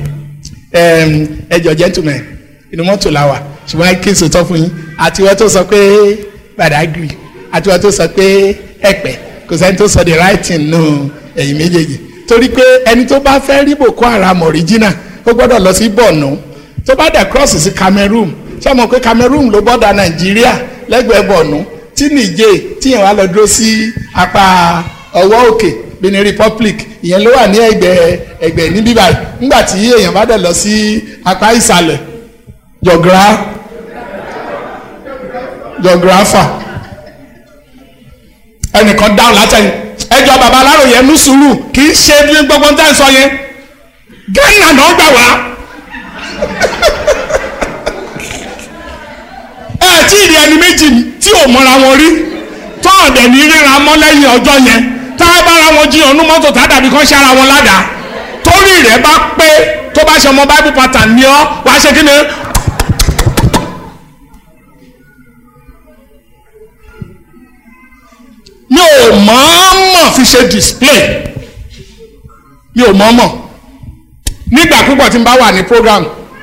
S2: ẹjọ gentleman inú mọ́tò la wà ṣùgbọ́n kí n sì tọ́ fún yín àti wọ́n tó sọ pé Badagry àti wọ́n tó sọ pé ẹ̀pẹ́ kò sẹ́ni tó sọ the right thing nù ẹ̀yìn méjèèjì torí pé ẹni tó bá fẹ́ rí Boko Haram original ó gbọ́dọ̀ lọ sí Borno tó bá dẹ̀ cross sí Cameroon ṣé mo pé Cameroon ló bọ́dà Nàìjíríà lẹ́gbẹ̀ẹ́ Borno tí Niger tí yẹn wá lọ dúró sí apá ọwọ́ òkè Benin Republic ìyẹn ló wà ní ẹgbẹ́ ní bíbá nígbà tí èèyàn bá dẹ̀ lọ sí apá ìsàlẹ̀ geographer ẹnìkan dáhùn látẹ̀yìn ẹjọ́ bàbá Aláròyé ní sùúrù kì í ṣe bí gbogbo tẹ́ ń sọ yẹn Ghana náà gbà wá tí ìdí ẹni méjì tí ò mọ́ra wọn rí tó ọ̀dẹ̀ ní ríra mọ́ lẹ́yìn ọjọ́ yẹn tá a bára wọn jí ọ̀nù mọ́tò tá a dàbí kan ṣe ara wọn ládàá tó torí rẹ̀ bá pé tó bá ṣe ọmọ Bible pattern ni ọ́ wàá ṣe kí ni. mi ò mọ̀ọ́mọ̀ fi ṣe display, mi ò mọ̀ọ́mọ̀. Nígbà púpọ̀ tí n bá wà ní program,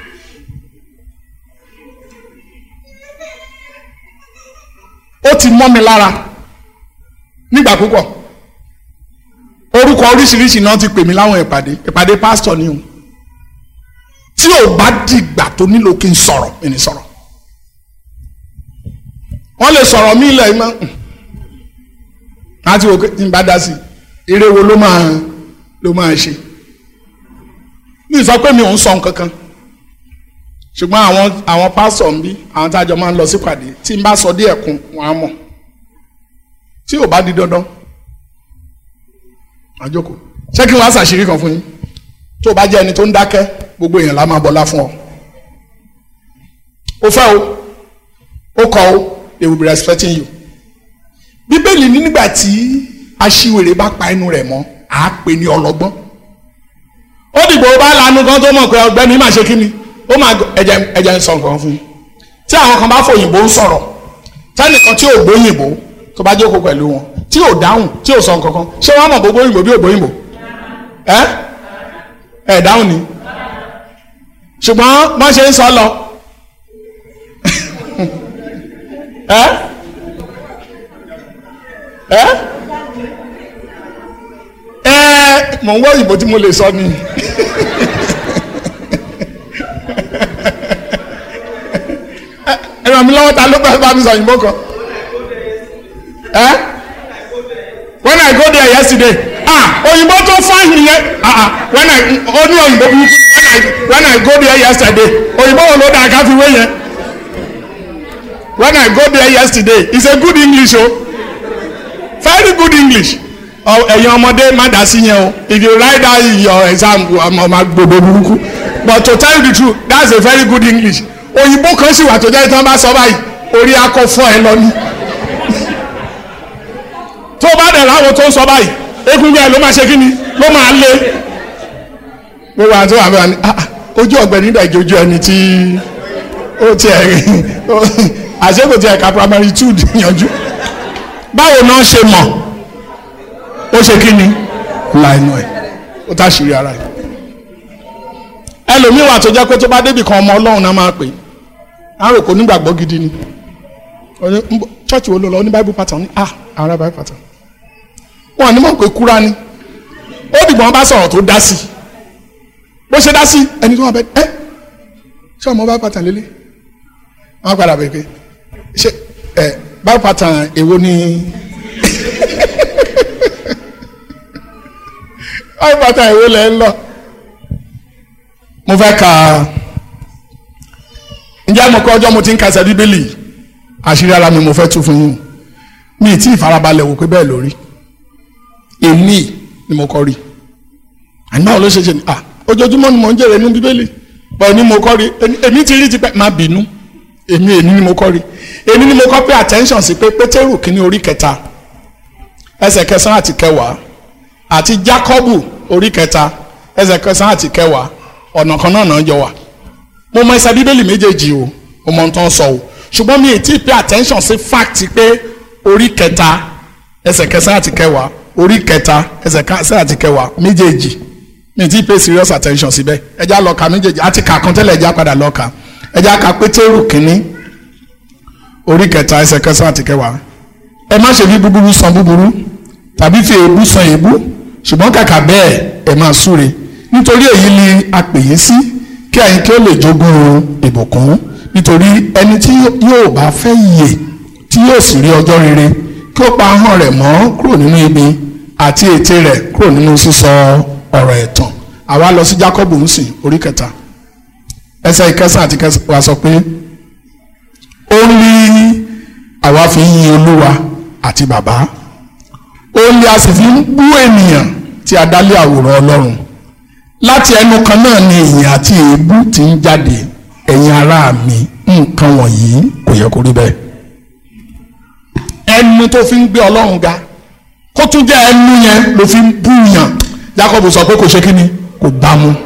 S2: ó ti mọ́ mi lára. Nígbà púpọ̀ orúkọ oríṣiríṣi náà ti pè mí láwọn ìpàdé pásítọ̀ ni o. Tí ò bá dìgbà tó nílò kí n sọ̀rọ̀ mi ní sọ̀rọ̀. Wọ́n lè sọ̀rọ̀ mí ilẹ̀ ìmọ̀ láti wò pé n bá dá sí eré wo ló máa ṣe. Mi sọ pé mi ò ń sọ nǹkan kan, ṣùgbọ́n àwọn pásítọ̀ ń bí àwọn tájọ máa ń lọ sípàdé tí n bá sọ díẹ̀ kún wọn á mọ̀. Tí ò bá di dandan àjókòó. Ṣé kí wọ́n á ṣàṣírí kan fún yín? Tó o bá jẹ́ ẹni tó ń dákẹ́, gbogbo èèyàn lá máa bọlá fún ọ. O fẹ́ o, ó kọ o, they will be respecting you. Bíbélì ní nígbà tí aṣiwèrè bá pa inú rẹ̀ mọ́, àá pè ní ọlọ́gbọ́n. Ó dìgbò bá lanu kan tó mọ̀ pé ọ̀gbẹ́ni máa ṣe kí ni, ó máa ẹ̀jẹ̀ ń sọ nǹkan fún yín. Tí àwọn kan bá fòyìnbó ń sọ̀rọ̀, tẹ́nìkan tí ò gbóyìnbó tó bá jókòó pẹ̀lú wọn, tí ò dáhùn, tí ò sọ nǹkan kan, ṣé wọ́n mọ̀ gbogbo òyìnbó bí ò gbóyìnbó? Ẹ dáhùn ni. Ṣùgbọ́n wọ́n ṣe ń sọ lọ. Mò ń wọ òyìnbó tí mo lè sọ ni. Ẹ ràn mí lọ́wọ́, ta ló bá mi sọ òyìnbó kan? When I go there yesterday, òyìnbó tó fáyìn nìyẹn. Ó ní òyìnbó burúkú. When I go there yesterday, òyìnbó wo ló dáa ká fi wé yẹn? When I go there yesterday, it's a good English o, very good English. Ẹ̀yin ọmọdé má dá sí yẹn o. If you write that in your exam, ọmọ gbogbo burúkú. But to tell you the truth, that's a very good English. Òyìnbó kan sì wà tó jẹ́ tí wọ́n bá sọ báyìí, orí akọ fọ́ ẹ lọ ní. Tó bá dẹ̀ láwọn tó ń sọ báyìí, egungun ẹ̀ ló máa ṣe kí ni? Ló máa lé. Gbogbo àti wà bẹ́ẹ̀ ni ojú ọ̀gbẹ́ni dàjẹ́ ojú ẹni tí ó ti ẹ̀ àṣekò tí ẹ̀ka primary 2 yanjú. Báwo náà ṣe mọ̀? Ó ṣe kí ni? Láìnú ẹ̀ ó táṣìírí ara ẹ̀. Ẹlòmíì wà tó jẹ́ pé tó bá débì kan ọmọ Ọlọ́run náà máa pè é. Àrò kò nígbàgbọ́ gidi ni. Church wo ló lọ ní Bible pattern ní ara Bible pattern. Wọ́n ní mọ̀ pé kúrá ni. Ó dìgbò wọn bá sọ̀rọ̀ tó dá sí. Bó ṣe dá sí ẹni tó wà bẹ́ẹ̀ ṣé ọmọ Bible pattern lélẹ̀? Wọ́n padà bẹ̀ pé ṣé Bible pattern èwo ni? Bible pattern èwo lẹ́ ń lọ? Mo fẹ́ ka ǹjẹ́ mo kọ́ ọjọ́ mo ti ń ka ẹsẹ̀ Bíbélì àṣírí ara mi mo fẹ́ tú fún yín. Mi ì tí ì farabalẹ̀ wò pé bẹ́ẹ̀ lórí. Èmi ni mo kọ́ rí. Àná ló ṣe ṣe ni ojoojúmọ́ ni mo ń jèrè ní Bíbélì. Bọ̀ ni mo kọ́ rí. Èmi ti rí ti pẹ́ má bínú. Èmi ni mo kọ́ rí. Èmi ni mo kọ́ pé attention sí pé Pétérù kìíní orí 3 ẹsẹ̀ 9 àti 10 àti Jákọ́bù orí 3 ẹsẹ̀ 9 àti 10 ọ̀nà kan náà jọ wà. Mo mọ ẹsẹ̀ Bíbélì méjèèjì o, mo mọ ohun tó ń sọ o. Ṣùgbọ́n mi ì tí ì pay attention sí fact pé orí 3 ẹsẹ̀ 9 àti 10 orí 3 ẹsẹ̀ 9 àti 10 méjèèjì mi ì tí ì pay serious attention síbẹ̀. Ẹja lọ ka méjèèjì àti kà kan tẹ́lẹ̀ ẹja padà lọ ka. Ẹja ka Pétérù kìíní orí 3 ẹsẹ̀ 9 àti 10. Ẹ má ṣe fi búburú san búburú tàbí fi èébú san èébú, ṣùgbọ́n kàkà bẹ́ẹ̀ ẹ máa súre. Nítorí èyí ni a pè yín sí kí ẹ̀yin kí ó lè jogún ìbùkún. Nítorí ẹni tí yóò bá fẹ́ yè tí yóò sì rí ọjọ́ rere kí ó pa ahọ́n rẹ̀ mọ́ kúrò nínú ibi àti ètè rẹ̀ kúrò nínú sísọ ọ̀rọ̀ ẹ̀tàn. Àwa lọ sí Jákọ́bù ń sìn orí 3 ẹsẹ̀ 9 àti 10 wa sọ pé ó ní àwa fi ń yin Olúwa àti Bàbá, ó ní a sì fi ń bú ènìyàn tí a dá lé àwòrán Ọlọ́run. Láti ẹnu kan náà ni ìyìn àti èébú ti ń jáde. Ẹ̀yin ará mi, nǹkan wọ̀nyí kò yẹ kó rí bẹ́ẹ̀. Ẹnu tó fi ń gbé Ọlọ́run ga kó tún jẹ́ ẹnu yẹn ló fi ń bú yàn. Jákọ́bù sọ pé kò ṣe kí ni? kò bá mu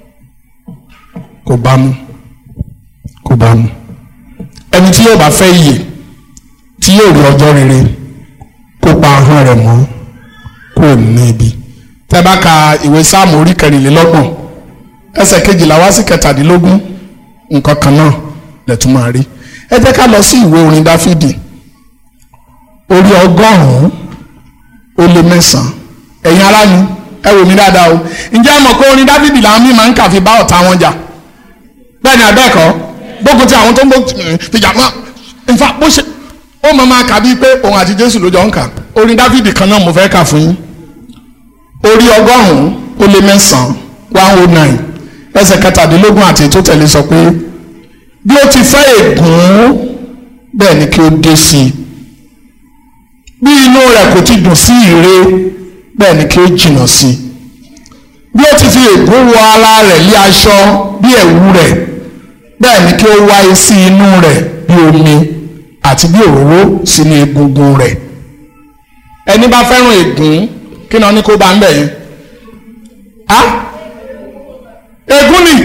S2: kò bá mu kò bá mu. ẹni tí yóò bá fẹ́ iyè tí yóò rí ọjọ́ rere kó pa ahọ́n rẹ̀ mọ́ kó ní ibi. tẹ́ bá ka ìwé sáàmù orí 24 ẹsẹ̀ 12 wá sí 17 nǹkan kan náà lẹ́tún máa rí. ẹ jẹ́ ká lọ sí ìwé orin dáfídì orí 100 ẹ̀yin ará mi ẹ wò mí dáadáa o. ǹjẹ́ ẹ mọ̀ pé orin dáfídì làwọn míì máa ń kà fi bá ọ̀tá wọn jà? bẹ́ẹ̀ ni abẹ́ẹ̀kọ́ gbogbo tí àwọn tó ń fìjà máa in fact bó ṣe ó máa kà bíi pé òun àti Jésù ló jọ ń kà. orin dáfídì kan náà mo fẹ́ kà fún yín orí 100 109 ẹsẹ̀ 17 àti ètò tẹ̀lé sọ pé bí ó ti fẹ́ ègún bẹ́ẹ̀ ni kí ó dé sí i bí inú rẹ̀ kò ti dùn sí ire bẹ́ẹ̀ ni kí ó jìnnà sí i bí ó ti fi ègún wọ ara rẹ̀ lé aṣọ bí ẹ̀wù rẹ̀ bẹ́ẹ̀ ni kí ó wáyé sí inú rẹ̀ bí omi àti bí òróró sínú egungun rẹ̀. ẹni bá fẹ́ràn ègún kí náà ní kó bá ń bẹ̀ yẹn? ègún ni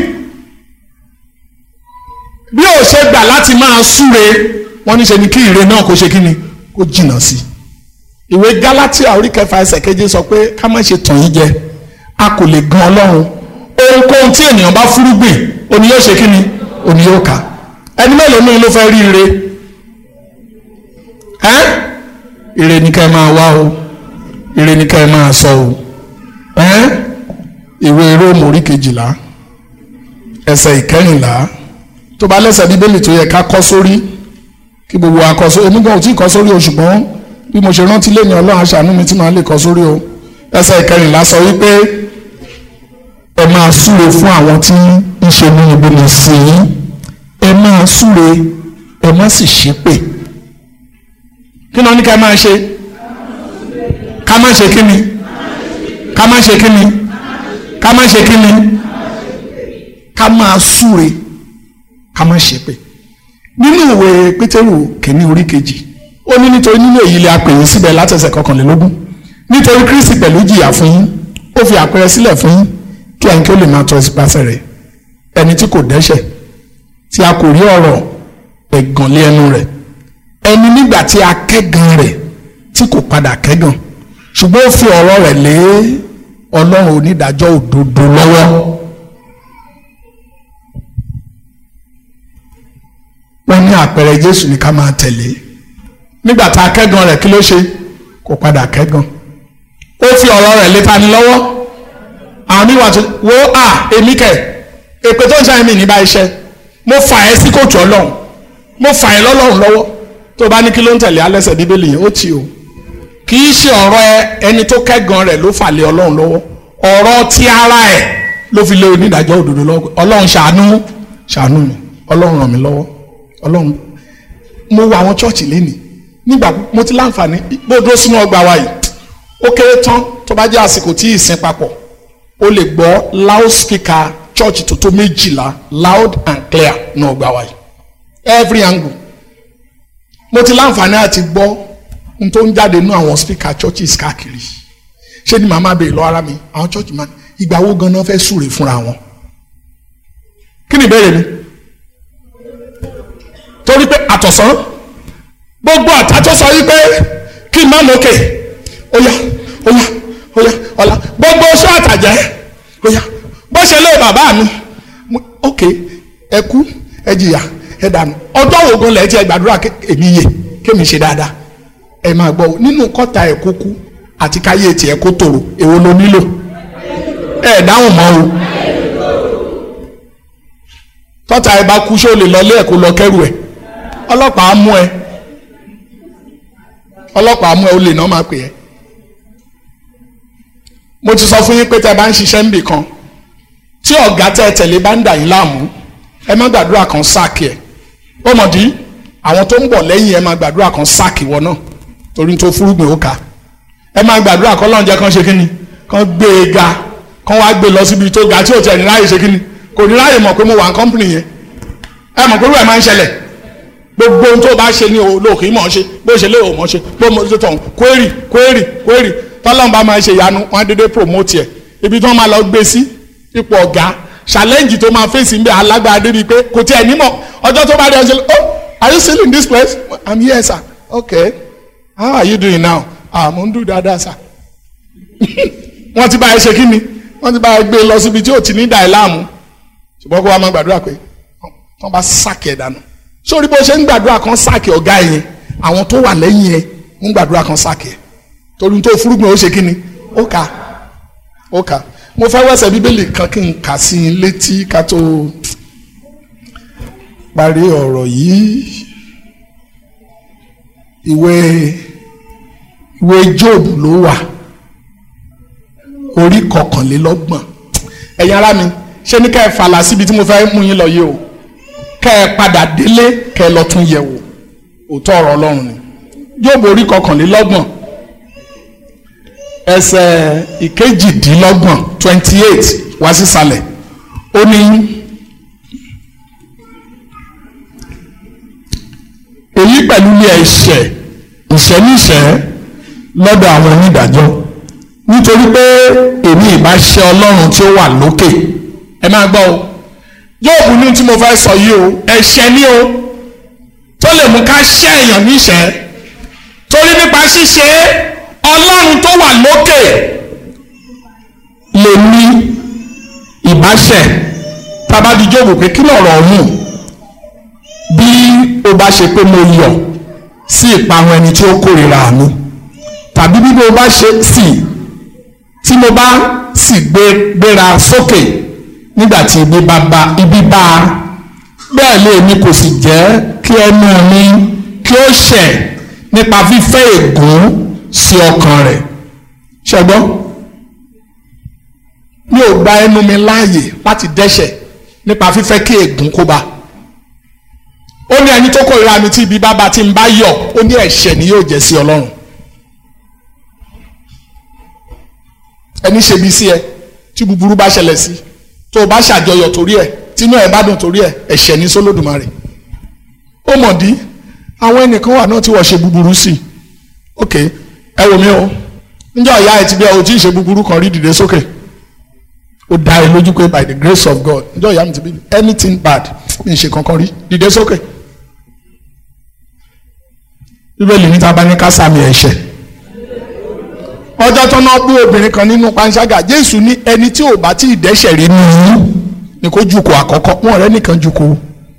S2: bí ó ṣe gbà láti máa súre wọ́n ní ṣe ni kí ire náà kó ṣe kí ni kó jìnnà sí i. ìwé Gálátíà orí 4 ẹsẹ̀ 7 sọ pé ká má ṣe tàn yín jẹ a kò lè gan Ọlọ́run ohunkóhun tí ènìyàn bá fúrúgbìn òní yóò ṣe kí ni òní yóò ká. ẹni mélòó ní ló fẹ́ rí ire? ire ní ká ẹ máa wá o, ire ní ká ẹ máa sọ o. ìwé Róòmù orí 12 ẹsẹ̀ 14 tó bá lẹ́sẹ̀ bíbélì tó yẹ ká kọ́ sórí kí gbogbo wa kọ́ sórí. èmi gan ò tí ì kọ́ sórí o, ṣùgbọ́n bí mo ṣe rántí lé ní Ọlọ́run aṣàánú mi tí màá lè kọ́ sórí o. ẹsẹ̀ 14 sọ wípé ẹ máa súre fún àwọn tí ń ṣe ní ìbílẹ̀ sí i, ẹ máa súre ẹ má sì ṣépè. kí ni wọ́n ní ká máa ṣe? ká má ṣe kí ni? ká má ṣe kí ni? ká má ṣe kí ni? ká máa súre ká má ṣépè. nínú ìwé Pétérù kìíní orí 2 ó ní nítorí nínú èyí lè apè yín síbẹ̀ látẹsẹ̀ 21 nítorí Kristi pẹ̀lú jìyà fún yín ó fi àpẹẹrẹ sílẹ̀ fún yín kí ẹ̀yin kí ó lè máa tọ́ ìpasẹ̀ rẹ̀, ẹni tí kò dẹ́ṣẹ̀ tí a kò rí ọ̀rọ̀ ẹ̀gàn lé ẹnu rẹ̀, ẹni nígbà tí a kẹ́gàn rẹ̀ tí kò padà kẹ́gàn ṣùgbọ́n ó fi ọ̀rọ̀ rẹ̀ lé Ọlọ́run onídàájọ́ òdodo lọ́wọ́. wọ́n ní àpẹẹrẹ Jésù ní ká máa tẹ̀lé. nígbà tá a kẹ́gàn rẹ̀ kí ló ṣe? kò padà kẹ́gàn. ó fi ọ̀rọ̀ rẹ̀ lé ta ni lọ́wọ́? àwọn oníwà tó wo èmi kẹ̀ èpè tó ń ṣe àmì níbà iṣẹ́ mo fà ẹ́ sí kóòtù Ọlọ́run, mo fà ẹ́ lọ́lọ́run lọ́wọ́. tó bá ní kí ló ń tẹ̀lé alẹ́sẹ̀ bíbélì yẹn ó tì o. kì í ṣe ọ̀rọ̀ ẹni tó kẹ́gàn rẹ̀ ló fà lé Ọlọ́run lọ́wọ́, ọ̀rọ̀ ti ara ẹ̀ ló fi lé onídàájọ́ òdodo lọ́wọ́. Ọlọ́run ṣàánú mi, Ọlọ́run ràn mí lọ́wọ́. Ọlọ́run mo wo àwọn chọ́ọ̀chì lénìí nígbà mo ti láǹfààní bó dúró sínú ọgbà wa yìí ó kéré tán tó bá jẹ́ àsìkò tí ìsìn papọ̀ ó lè gbọ́ loudspeaker chọ́ọ̀chì tó 12 loud and clear ní ọgbà wa yìí every angle. mo ti láǹfààní àti gbọ́ n tó ń jáde nínú àwọn speaker churches káàkiri. ṣé ni màmá bèèrè lọ ara mi àwọn church man ìgbà wo ganan fẹ́ súre fúnra wọn? kí ni ìbéèrè mi? torí pé àtọ̀sán gbogbo àtàtọ̀ sọ yí pé kí n má lókè óyá ọ̀la gbogbo oṣù àtàjẹ́ óyá bó ṣe lé bàbá mi ok ẹ kú ẹ jìyà ẹ dànù ọjọ́ wo gan lẹ́ẹ̀tì ẹ gbàdúrà èmi yè kémi ṣe dáadáa. ẹ máa gbọ́ nínú kọ́ta ẹ̀ kó kú àti káyé tiẹ̀ kó tòrò èwo ló nílò? ẹ dáhùn mọ́ o. tọ́ta ẹ bá kú ṣé o lè lọ lé ẹ̀ kó lọ kẹ́rù ẹ̀? ọlọ́pàá mú ẹ ó lè náà máa pè ẹ́. mo ti sọ fún yín pé tẹ́ bá ń ṣiṣẹ́ níbì kan tí ọ̀gá tẹ́ tẹ̀lé bá ń dà yín láàmú ẹ má gbàdúrà kan sáàkì ẹ̀. ó mọ̀ dí àwọn tó ń bọ̀ lẹ́yìn ẹ má gbàdúrà kan sáàkì wọ náà torí tó fúrúgbìn ó kà. ẹ má gbàdúrà kan lọ́njẹ́ kan ṣe kí ni kan gbé e ga kan wá gbé lọ síbi tó ga tí ò tẹ̀ ní ráyè ṣe kí ni kò ní ráyè mọ̀ pé mo wà ní kọ́mpìnì yẹn. ẹ mọ̀ pé irú ẹ̀ máa ń ṣẹlẹ̀ gbogbo ohun tó bá ṣe ní olóòkè mọ̀ ṣe bó ṣe lé o mọ̀ ṣe bó mo ṣe tọ̀hún kwérì tọ́lọ́mùbá máa ṣe ìyanu wọn á dédé promote ẹ̀ ibi tí wọ́n máa lọ gbé sí ipò ọ̀gá challenge tó máa fèsì ń bẹ alágbára débi pé kò tí ẹ̀ nímọ̀ ọjọ́ tó bá rí ọjọ́ oh are you still in this place? I'm here sir. Okay, how are you doing now? Mo ń dùn dáadáa sir. Wọ́n ti bá ẹ ṣe kí ni wọ́n ti bá ẹ gbé lọ síbi tí ò ti ní dà ẹ́ láàmú ṣùgbọ́n kó wa máa gbàdúrà pé wọ́n bá sáàkì ẹ̀ dànù sórí bó ṣe ń gbàdúrà kan sáàkì ọ̀gá yẹn àwọn tó wà lẹ́yìn ẹ̀ ń gbàdúrà kan sáàkì ẹ̀ torí tó fúrúgbìn ó ṣe kí ni ó kà mo fẹ́ wẹ́sẹ̀ bíbélì kan kí n kà sí i létí ká tó parí ọ̀rọ̀ yìí ìwé Job ló wà orí 21 ẹ̀yin ará mi ṣé ní ká ẹ fàlà síbi tí mo fẹ́ mú yín lọ yìí o ká ẹ padà délé ká ẹ lọ tún yẹ̀ wò òótọ́ ọ̀rọ̀ Ọlọ́run ni Job orí 21 ẹsẹ̀ 28 wá sísàlẹ̀ ó ní èyí pẹ̀lú ní ẹ̀ṣẹ̀ ìṣẹ́níṣẹ́ lọ́dọ̀ àwọn onídàájọ́ nítorí pé èmi ìbá ṣẹ̀ Ọlọ́run tí ó wà lókè ẹ máa gbọ́ o Jóòbù ní tí mo fẹ́ sọ yìí o ẹ̀ṣẹ̀ ni o tó lè mú ká ṣẹ̀ èèyàn níṣẹ́ torí nípa ṣíṣe Ọlọ́run tó wà lókè lè ní ìbáṣẹ̀ tábàdí Jóòbù pé kí lọ̀rọ̀ ọ̀hún bí o bá ṣe pé mo yọ̀ sí ìparun ẹni tí ó kórìíra mi tàbí bí mo bá ṣe sí tí mo bá sì gbéra sókè nígbà tí ibi bá bẹ́ẹ̀ lé mi kò sì jẹ́ kí ẹnu mi kí ó ṣẹ̀ nípa fífẹ́ ègún sí ọkàn rẹ̀ ṣẹ́gbọ́n mi ò gba ẹnu mi láàyè láti dẹ́ṣẹ̀ nípa fífẹ́ kí ègún kó bá ó ní ẹni tó kórìíra mi tí ibi bá tí ń bá yọ̀ ó ní ẹ̀ṣẹ̀ ni yóò jẹ́ sí Ọlọ́run ẹni ṣe bí sí ẹ tí búburú bá ṣẹlẹ̀ sí tó o bá ṣàjọyọ̀ torí ẹ tínú ẹ bá dùn torí ẹ ẹ̀ṣẹ̀ ní sólódùmarè ó mọ̀ dí àwọn ẹnìkan wà náà tí wọ́n ṣe búburú sí ok ẹ wò mí o níjọ́ ìyá ẹ ti bí ẹ ò tí ì ṣe búburú kan rí dìde sókè ó dá ẹ lójú pé by the grace of God níjọ́ ìyá mi ti bí anything bad mi ì ṣe kankan rí dìde sókè bíbélì níta bá ní ká sàmì ẹ̀ṣẹ̀ ọjọ́ tó náà gbé obìnrin kan nínú panṣágà Jésù ní ẹni tí ò bá tí ì dẹ́ṣẹ̀ rí nínú ni kó jùkọ̀ àkọ́kọ́ wọn rẹ́ nìkan jùkọ̀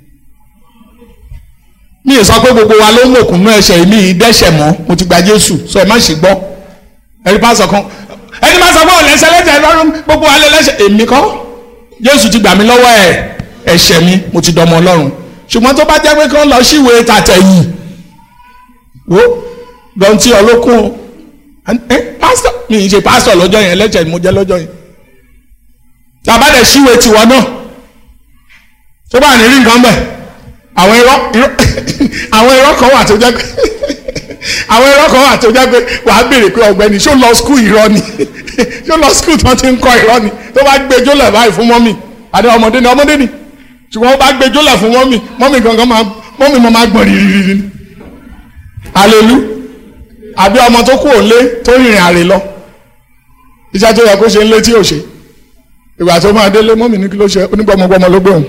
S2: mi ì sọ pé gbogbo wa ló ń mọ̀kùn nú ẹ̀ṣẹ̀ mi ì dẹ́ṣẹ̀ mọ́ mo ti gba Jésù sọ ẹ má ṣe gbọ́ ẹni pásọ kan ẹni má sọ pé òun lẹ́ṣẹ̀ lẹ́ṣẹ̀ lọ́rùn gbogbo wa lè lẹ́ṣẹ̀ èmi kọ́ Jésù ti gbà mí lọ́wọ́ ẹ̀ṣẹ̀ mi mo ti dọmọ Ọlọ́run ṣùgbọ́n tó bá jẹ́ pé kí wọ́n lọ síwèé tàtẹ̀yìn wo dọ̀ntí ọlọ́kùn pásítọ̀ mi ì ṣe pásítọ̀ lọ́jọ́ yẹn lẹ́jẹ̀ mo jẹ́ lọ́jọ́ yẹn tàbá dẹ̀ síwèé tiwọn náà tó bá ní rí nǹkan bẹ̀ àwọn irọ́ kan wà tó jẹ́ pé àwọn irọ́ kan wà tó jẹ́ pé wàá béèrè pé ọ̀gbẹ́ni ṣó lọ skul irọ́ ni ṣó lọ skul tí wọ́n ti ń kọ́ irọ́ ni tó bá gbé jólẹ̀ báyìí fún mọ́mì àdé ọmọdé ni ṣùgbọ́n wọ́n bá gbé jólẹ̀ fún mọ́mì gangan mọ́mì máa gbọ̀n rírí ni alelu àbí ọmọ tó kú òǹlé tó rìnrìn àrè lọ iṣẹ́ tó yẹ kó ṣe ń lé tí ò ṣe ìgbà tó máa délé mọ́mì ní kí ló ṣe onígbọmọgbọmọ ló gbé òun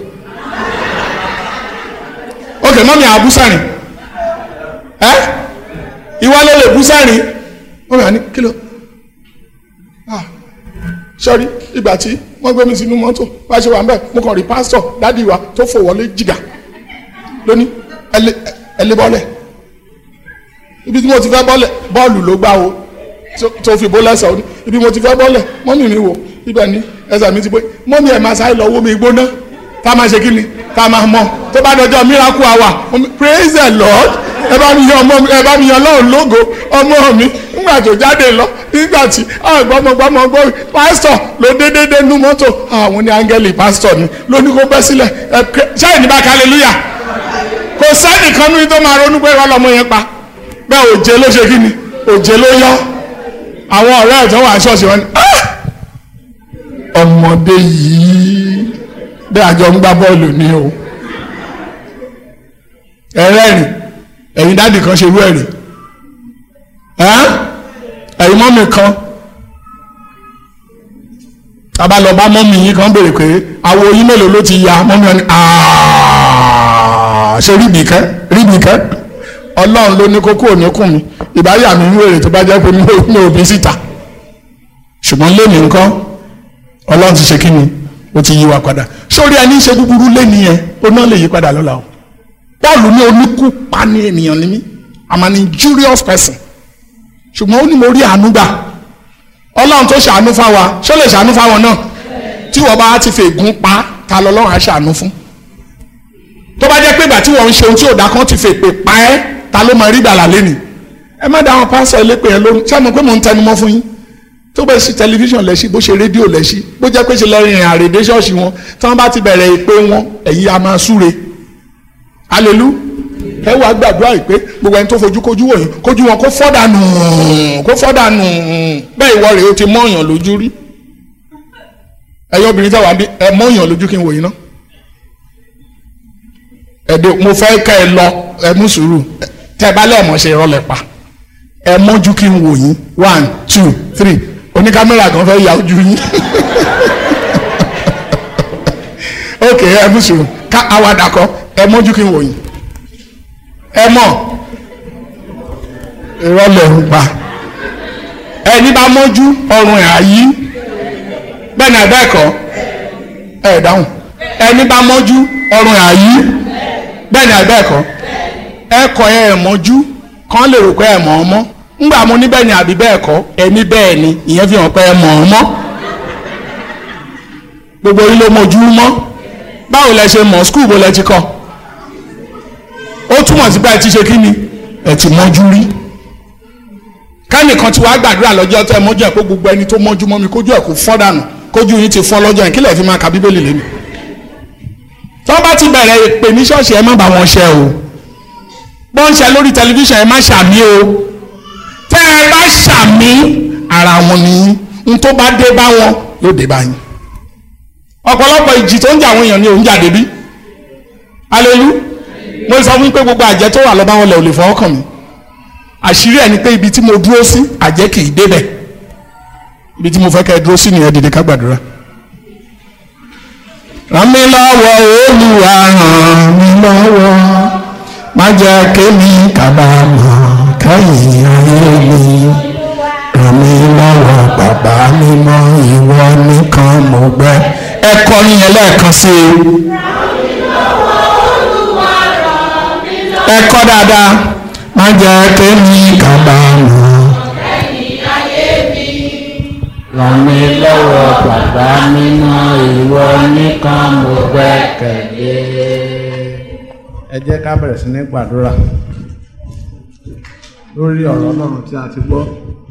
S2: ok mọ́mì àbúsàrìn ìwọ ló lè búsàrìn mọ́mì àní kí ló sọ́rí ìgbà tí wọ́n gbé mi sínú mọ́tò bá ṣe wà ń bẹ̀ mo kàn rí pásítọ̀ dádì wa tó fò wọlé jìgà lónìí ẹlẹ́ bọ́lẹ̀ ibi tí mo ti fẹ́ bọ́lẹ̀ bọ́ọ̀lù ló gbá o tó fi bó lẹ́sẹ̀ o ibi mo ti fẹ́ bọ́lẹ̀ mọ́mì mi wò ibẹ̀ ni ẹsẹ̀ mi ti bó mọ́mì ẹ̀ máa sáré lọ wó mi gbóná tá a máa ṣe kí ni tá a máa mọ̀ tó bá dọjọ́ miracle hour praise the Lord ẹ bá mi yan Ọlọ́run lógo ọmọ mi nígbà tó jáde lọ nígbà tí gbọmọgbọmọ gbọ pásítọ̀ ló dédédé nú mọ́tò àwọn ní áńgẹ́lì pásítọ̀ ni ló ní kó bẹ́ sílẹ̀ ṣáà ní bá hallelujah kò sẹ́nìkan ní tó máa ronú pé ọlọ́mọ yẹn pa bẹ́ẹ̀ òjé ló ṣe kí ni òjé ló yọ àwọn ọ̀rẹ́ ẹ̀ tó wà ṣọ́ọ̀ṣì wọn ni ọmọdé yìí bẹ́ẹ̀ àjọ ń gbá bọ́ọ̀lù ni o ẹ̀rẹ́rìn ẹ̀yin dáàdì kan ṣe irú ẹ̀rìn ẹ̀yin mọ́mì kan tàbá lọ bá mọ́mì yín kan béèrè pé àwo yín mélòó ló ti ya mọ́mì wọn ni ṣe ríbìkẹ́ ọlọ́run ló ní kókó òní kùn mi ìbáyà mi ń wèrè tó bá jẹ́ pé mi ò bí síta ṣùgbọ́n lónìí nǹkan ọlọ́run ti ṣe kí ni ó ti yí wa padà sórí ẹni ṣe búburú lẹ́ni yẹn ó náà lè yí padà lọ́la o Pọ́ọ̀lù ní oníkúpa ní ènìyàn ní mí I'm an injurious person ṣùgbọ́n ó ní mo rí àánú gbà ọlọ́run tó ṣàánú fáwa ṣó lè ṣàánú fáwọn náà tí wọ́n bá ti fègún pa ta lọ́lọ́run á ṣàánú fún tó bá jẹ́ pé ìgbà tí wọ́n ń ṣe ohun tí òdà kan ti fèpè pa ẹ́ ta ló máa rí gbàlà lẹ́nìí ẹ má dá àwọn pásọ elépè yẹn lóhùn ṣé mo pé mò ń tẹnumọ́ fún yín tó bẹ́ẹ̀ sí tẹlifíṣàn lẹ́sí bó ṣe rédíò lẹ́sí bó jẹ́ pé ṣe lọ rìnrìn àrèdè ṣọ́ọ̀ṣì wọn tí wọ́n bá ti bẹ̀rẹ̀ ìpè wọn ẹ̀yin a máa súre alelu ẹ wàá gbàdúrà ìpè gbogbo ẹni tó fojú kojú wọ̀nyí kojú wọn kó fọ́dànù bẹ́ẹ̀ ìwọ rèé o ti mọ́ọ̀yàn lójú rí ẹ̀yin obìnrin tẹ̀wá bí ẹ mọ́ọ̀yàn lójú kí n wòyí ná ẹ̀dẹ̀ mo fẹ́ kẹ́ ẹ lọ ẹ mú sùúrù tẹ́ ẹ bá lẹ́ẹ̀mọ́ ṣe ìrọ̀lẹ́ pa ẹ mọ́jú kí n wòyí 1 2 3 oníkámẹ́rà kan fẹ́ ya ojú yín ok ẹ mú sùúrù ká àwàdà kọ ẹ mọ́jú kí n wò yín ẹ mọ̀ ìrọ̀lẹ́ ń pa ẹni bá mọ́jú ọrùn ẹ̀ àyí bẹ́ẹ̀ ni ẹ̀bẹ́ ẹ̀kọ́ ẹ̀ dáhùn ẹni bá mọ́jú ọrùn ẹ̀ àyí bẹ́ẹ̀ ni ẹ̀bẹ́ ẹ̀kọ́ ẹ̀kọ́ ẹ̀ mọ́jú kán lè rò pé ẹ̀ mọ̀ ọ́ mọ́ ngbà mo ní bẹ́ẹ̀ ni àbí bẹ́ẹ̀ kọ́ ẹni bẹ́ẹ̀ ni ìyẹn fi hàn pé ẹ mọ̀ ọ́ mọ́ gbogbo yín ló mojú mọ́ báwo lẹ ṣe mọ̀ skul bó lẹ ti kọ́ ó túmọ̀ sí pé ẹ ti ṣe kí ni ẹ ti mọ́jú rí kánìkan tí wàá gbàdúrà lọ́jọ́ tẹ́ mọ́jú ẹ̀ pé gbogbo ẹni tó mọ́jú mọ́ mi kójú ẹ̀ kó fọ́ dànù kójú yín ti fọ́ lọ́jọ́ yẹn kí lẹ̀ fi máa ka bíbélì lẹ́nu tí wọ́n bá ti bẹ̀rẹ̀ ìpè ní ṣọ́ọ̀ṣì ẹ má bá wọn ṣe o bọ́n ṣe lórí tẹlifíṣàn ẹ má ṣàmì o tẹ́ ẹ bá ṣàmì ara wọn nìyí n tó bá dé bá wọn yóò dé bá yín ọ̀pọ̀lọpọ̀ ìjì tó ń jà àwọn èèyàn ní òun jáde bí alelu mo sọ fún pé gbogbo àjẹ́ tó wà lọ́ba wọn lẹ̀ ò lè fọwọ́ kàn mí àṣírí ẹ̀ ni pé ibi tí mo dúró sí àjẹ́ kì í débẹ̀ ibi tí mo fẹ́ kẹ́ ẹ dúró sí nìyẹn dìde ká gbàdúrà. ràn mí lọ́wọ́ Olúwa ràn mí lọ́wọ́ má jẹ́ kémi kábàámọ̀ kẹ́yìn ayé mi ràn mí lọ́wọ́ bàbá mímọ́ ìwọ nìkan mo gbẹ́ ẹ kọrin yẹn lẹ́ẹ̀kan sí i ẹ kọ dáadáa má jẹ́ kémi kábàámọ̀
S4: kẹ́yìn ayé mi ràn mí lọ́wọ́ bàbá mímọ́ ìwọ nìkan mo gbẹ́kẹ̀lé.
S5: ẹ jẹ́ ká bẹ̀rẹ̀ sí ní gbàdúrà lórí ọ̀rọ̀ Ọlọ́run tí a ti gbọ́.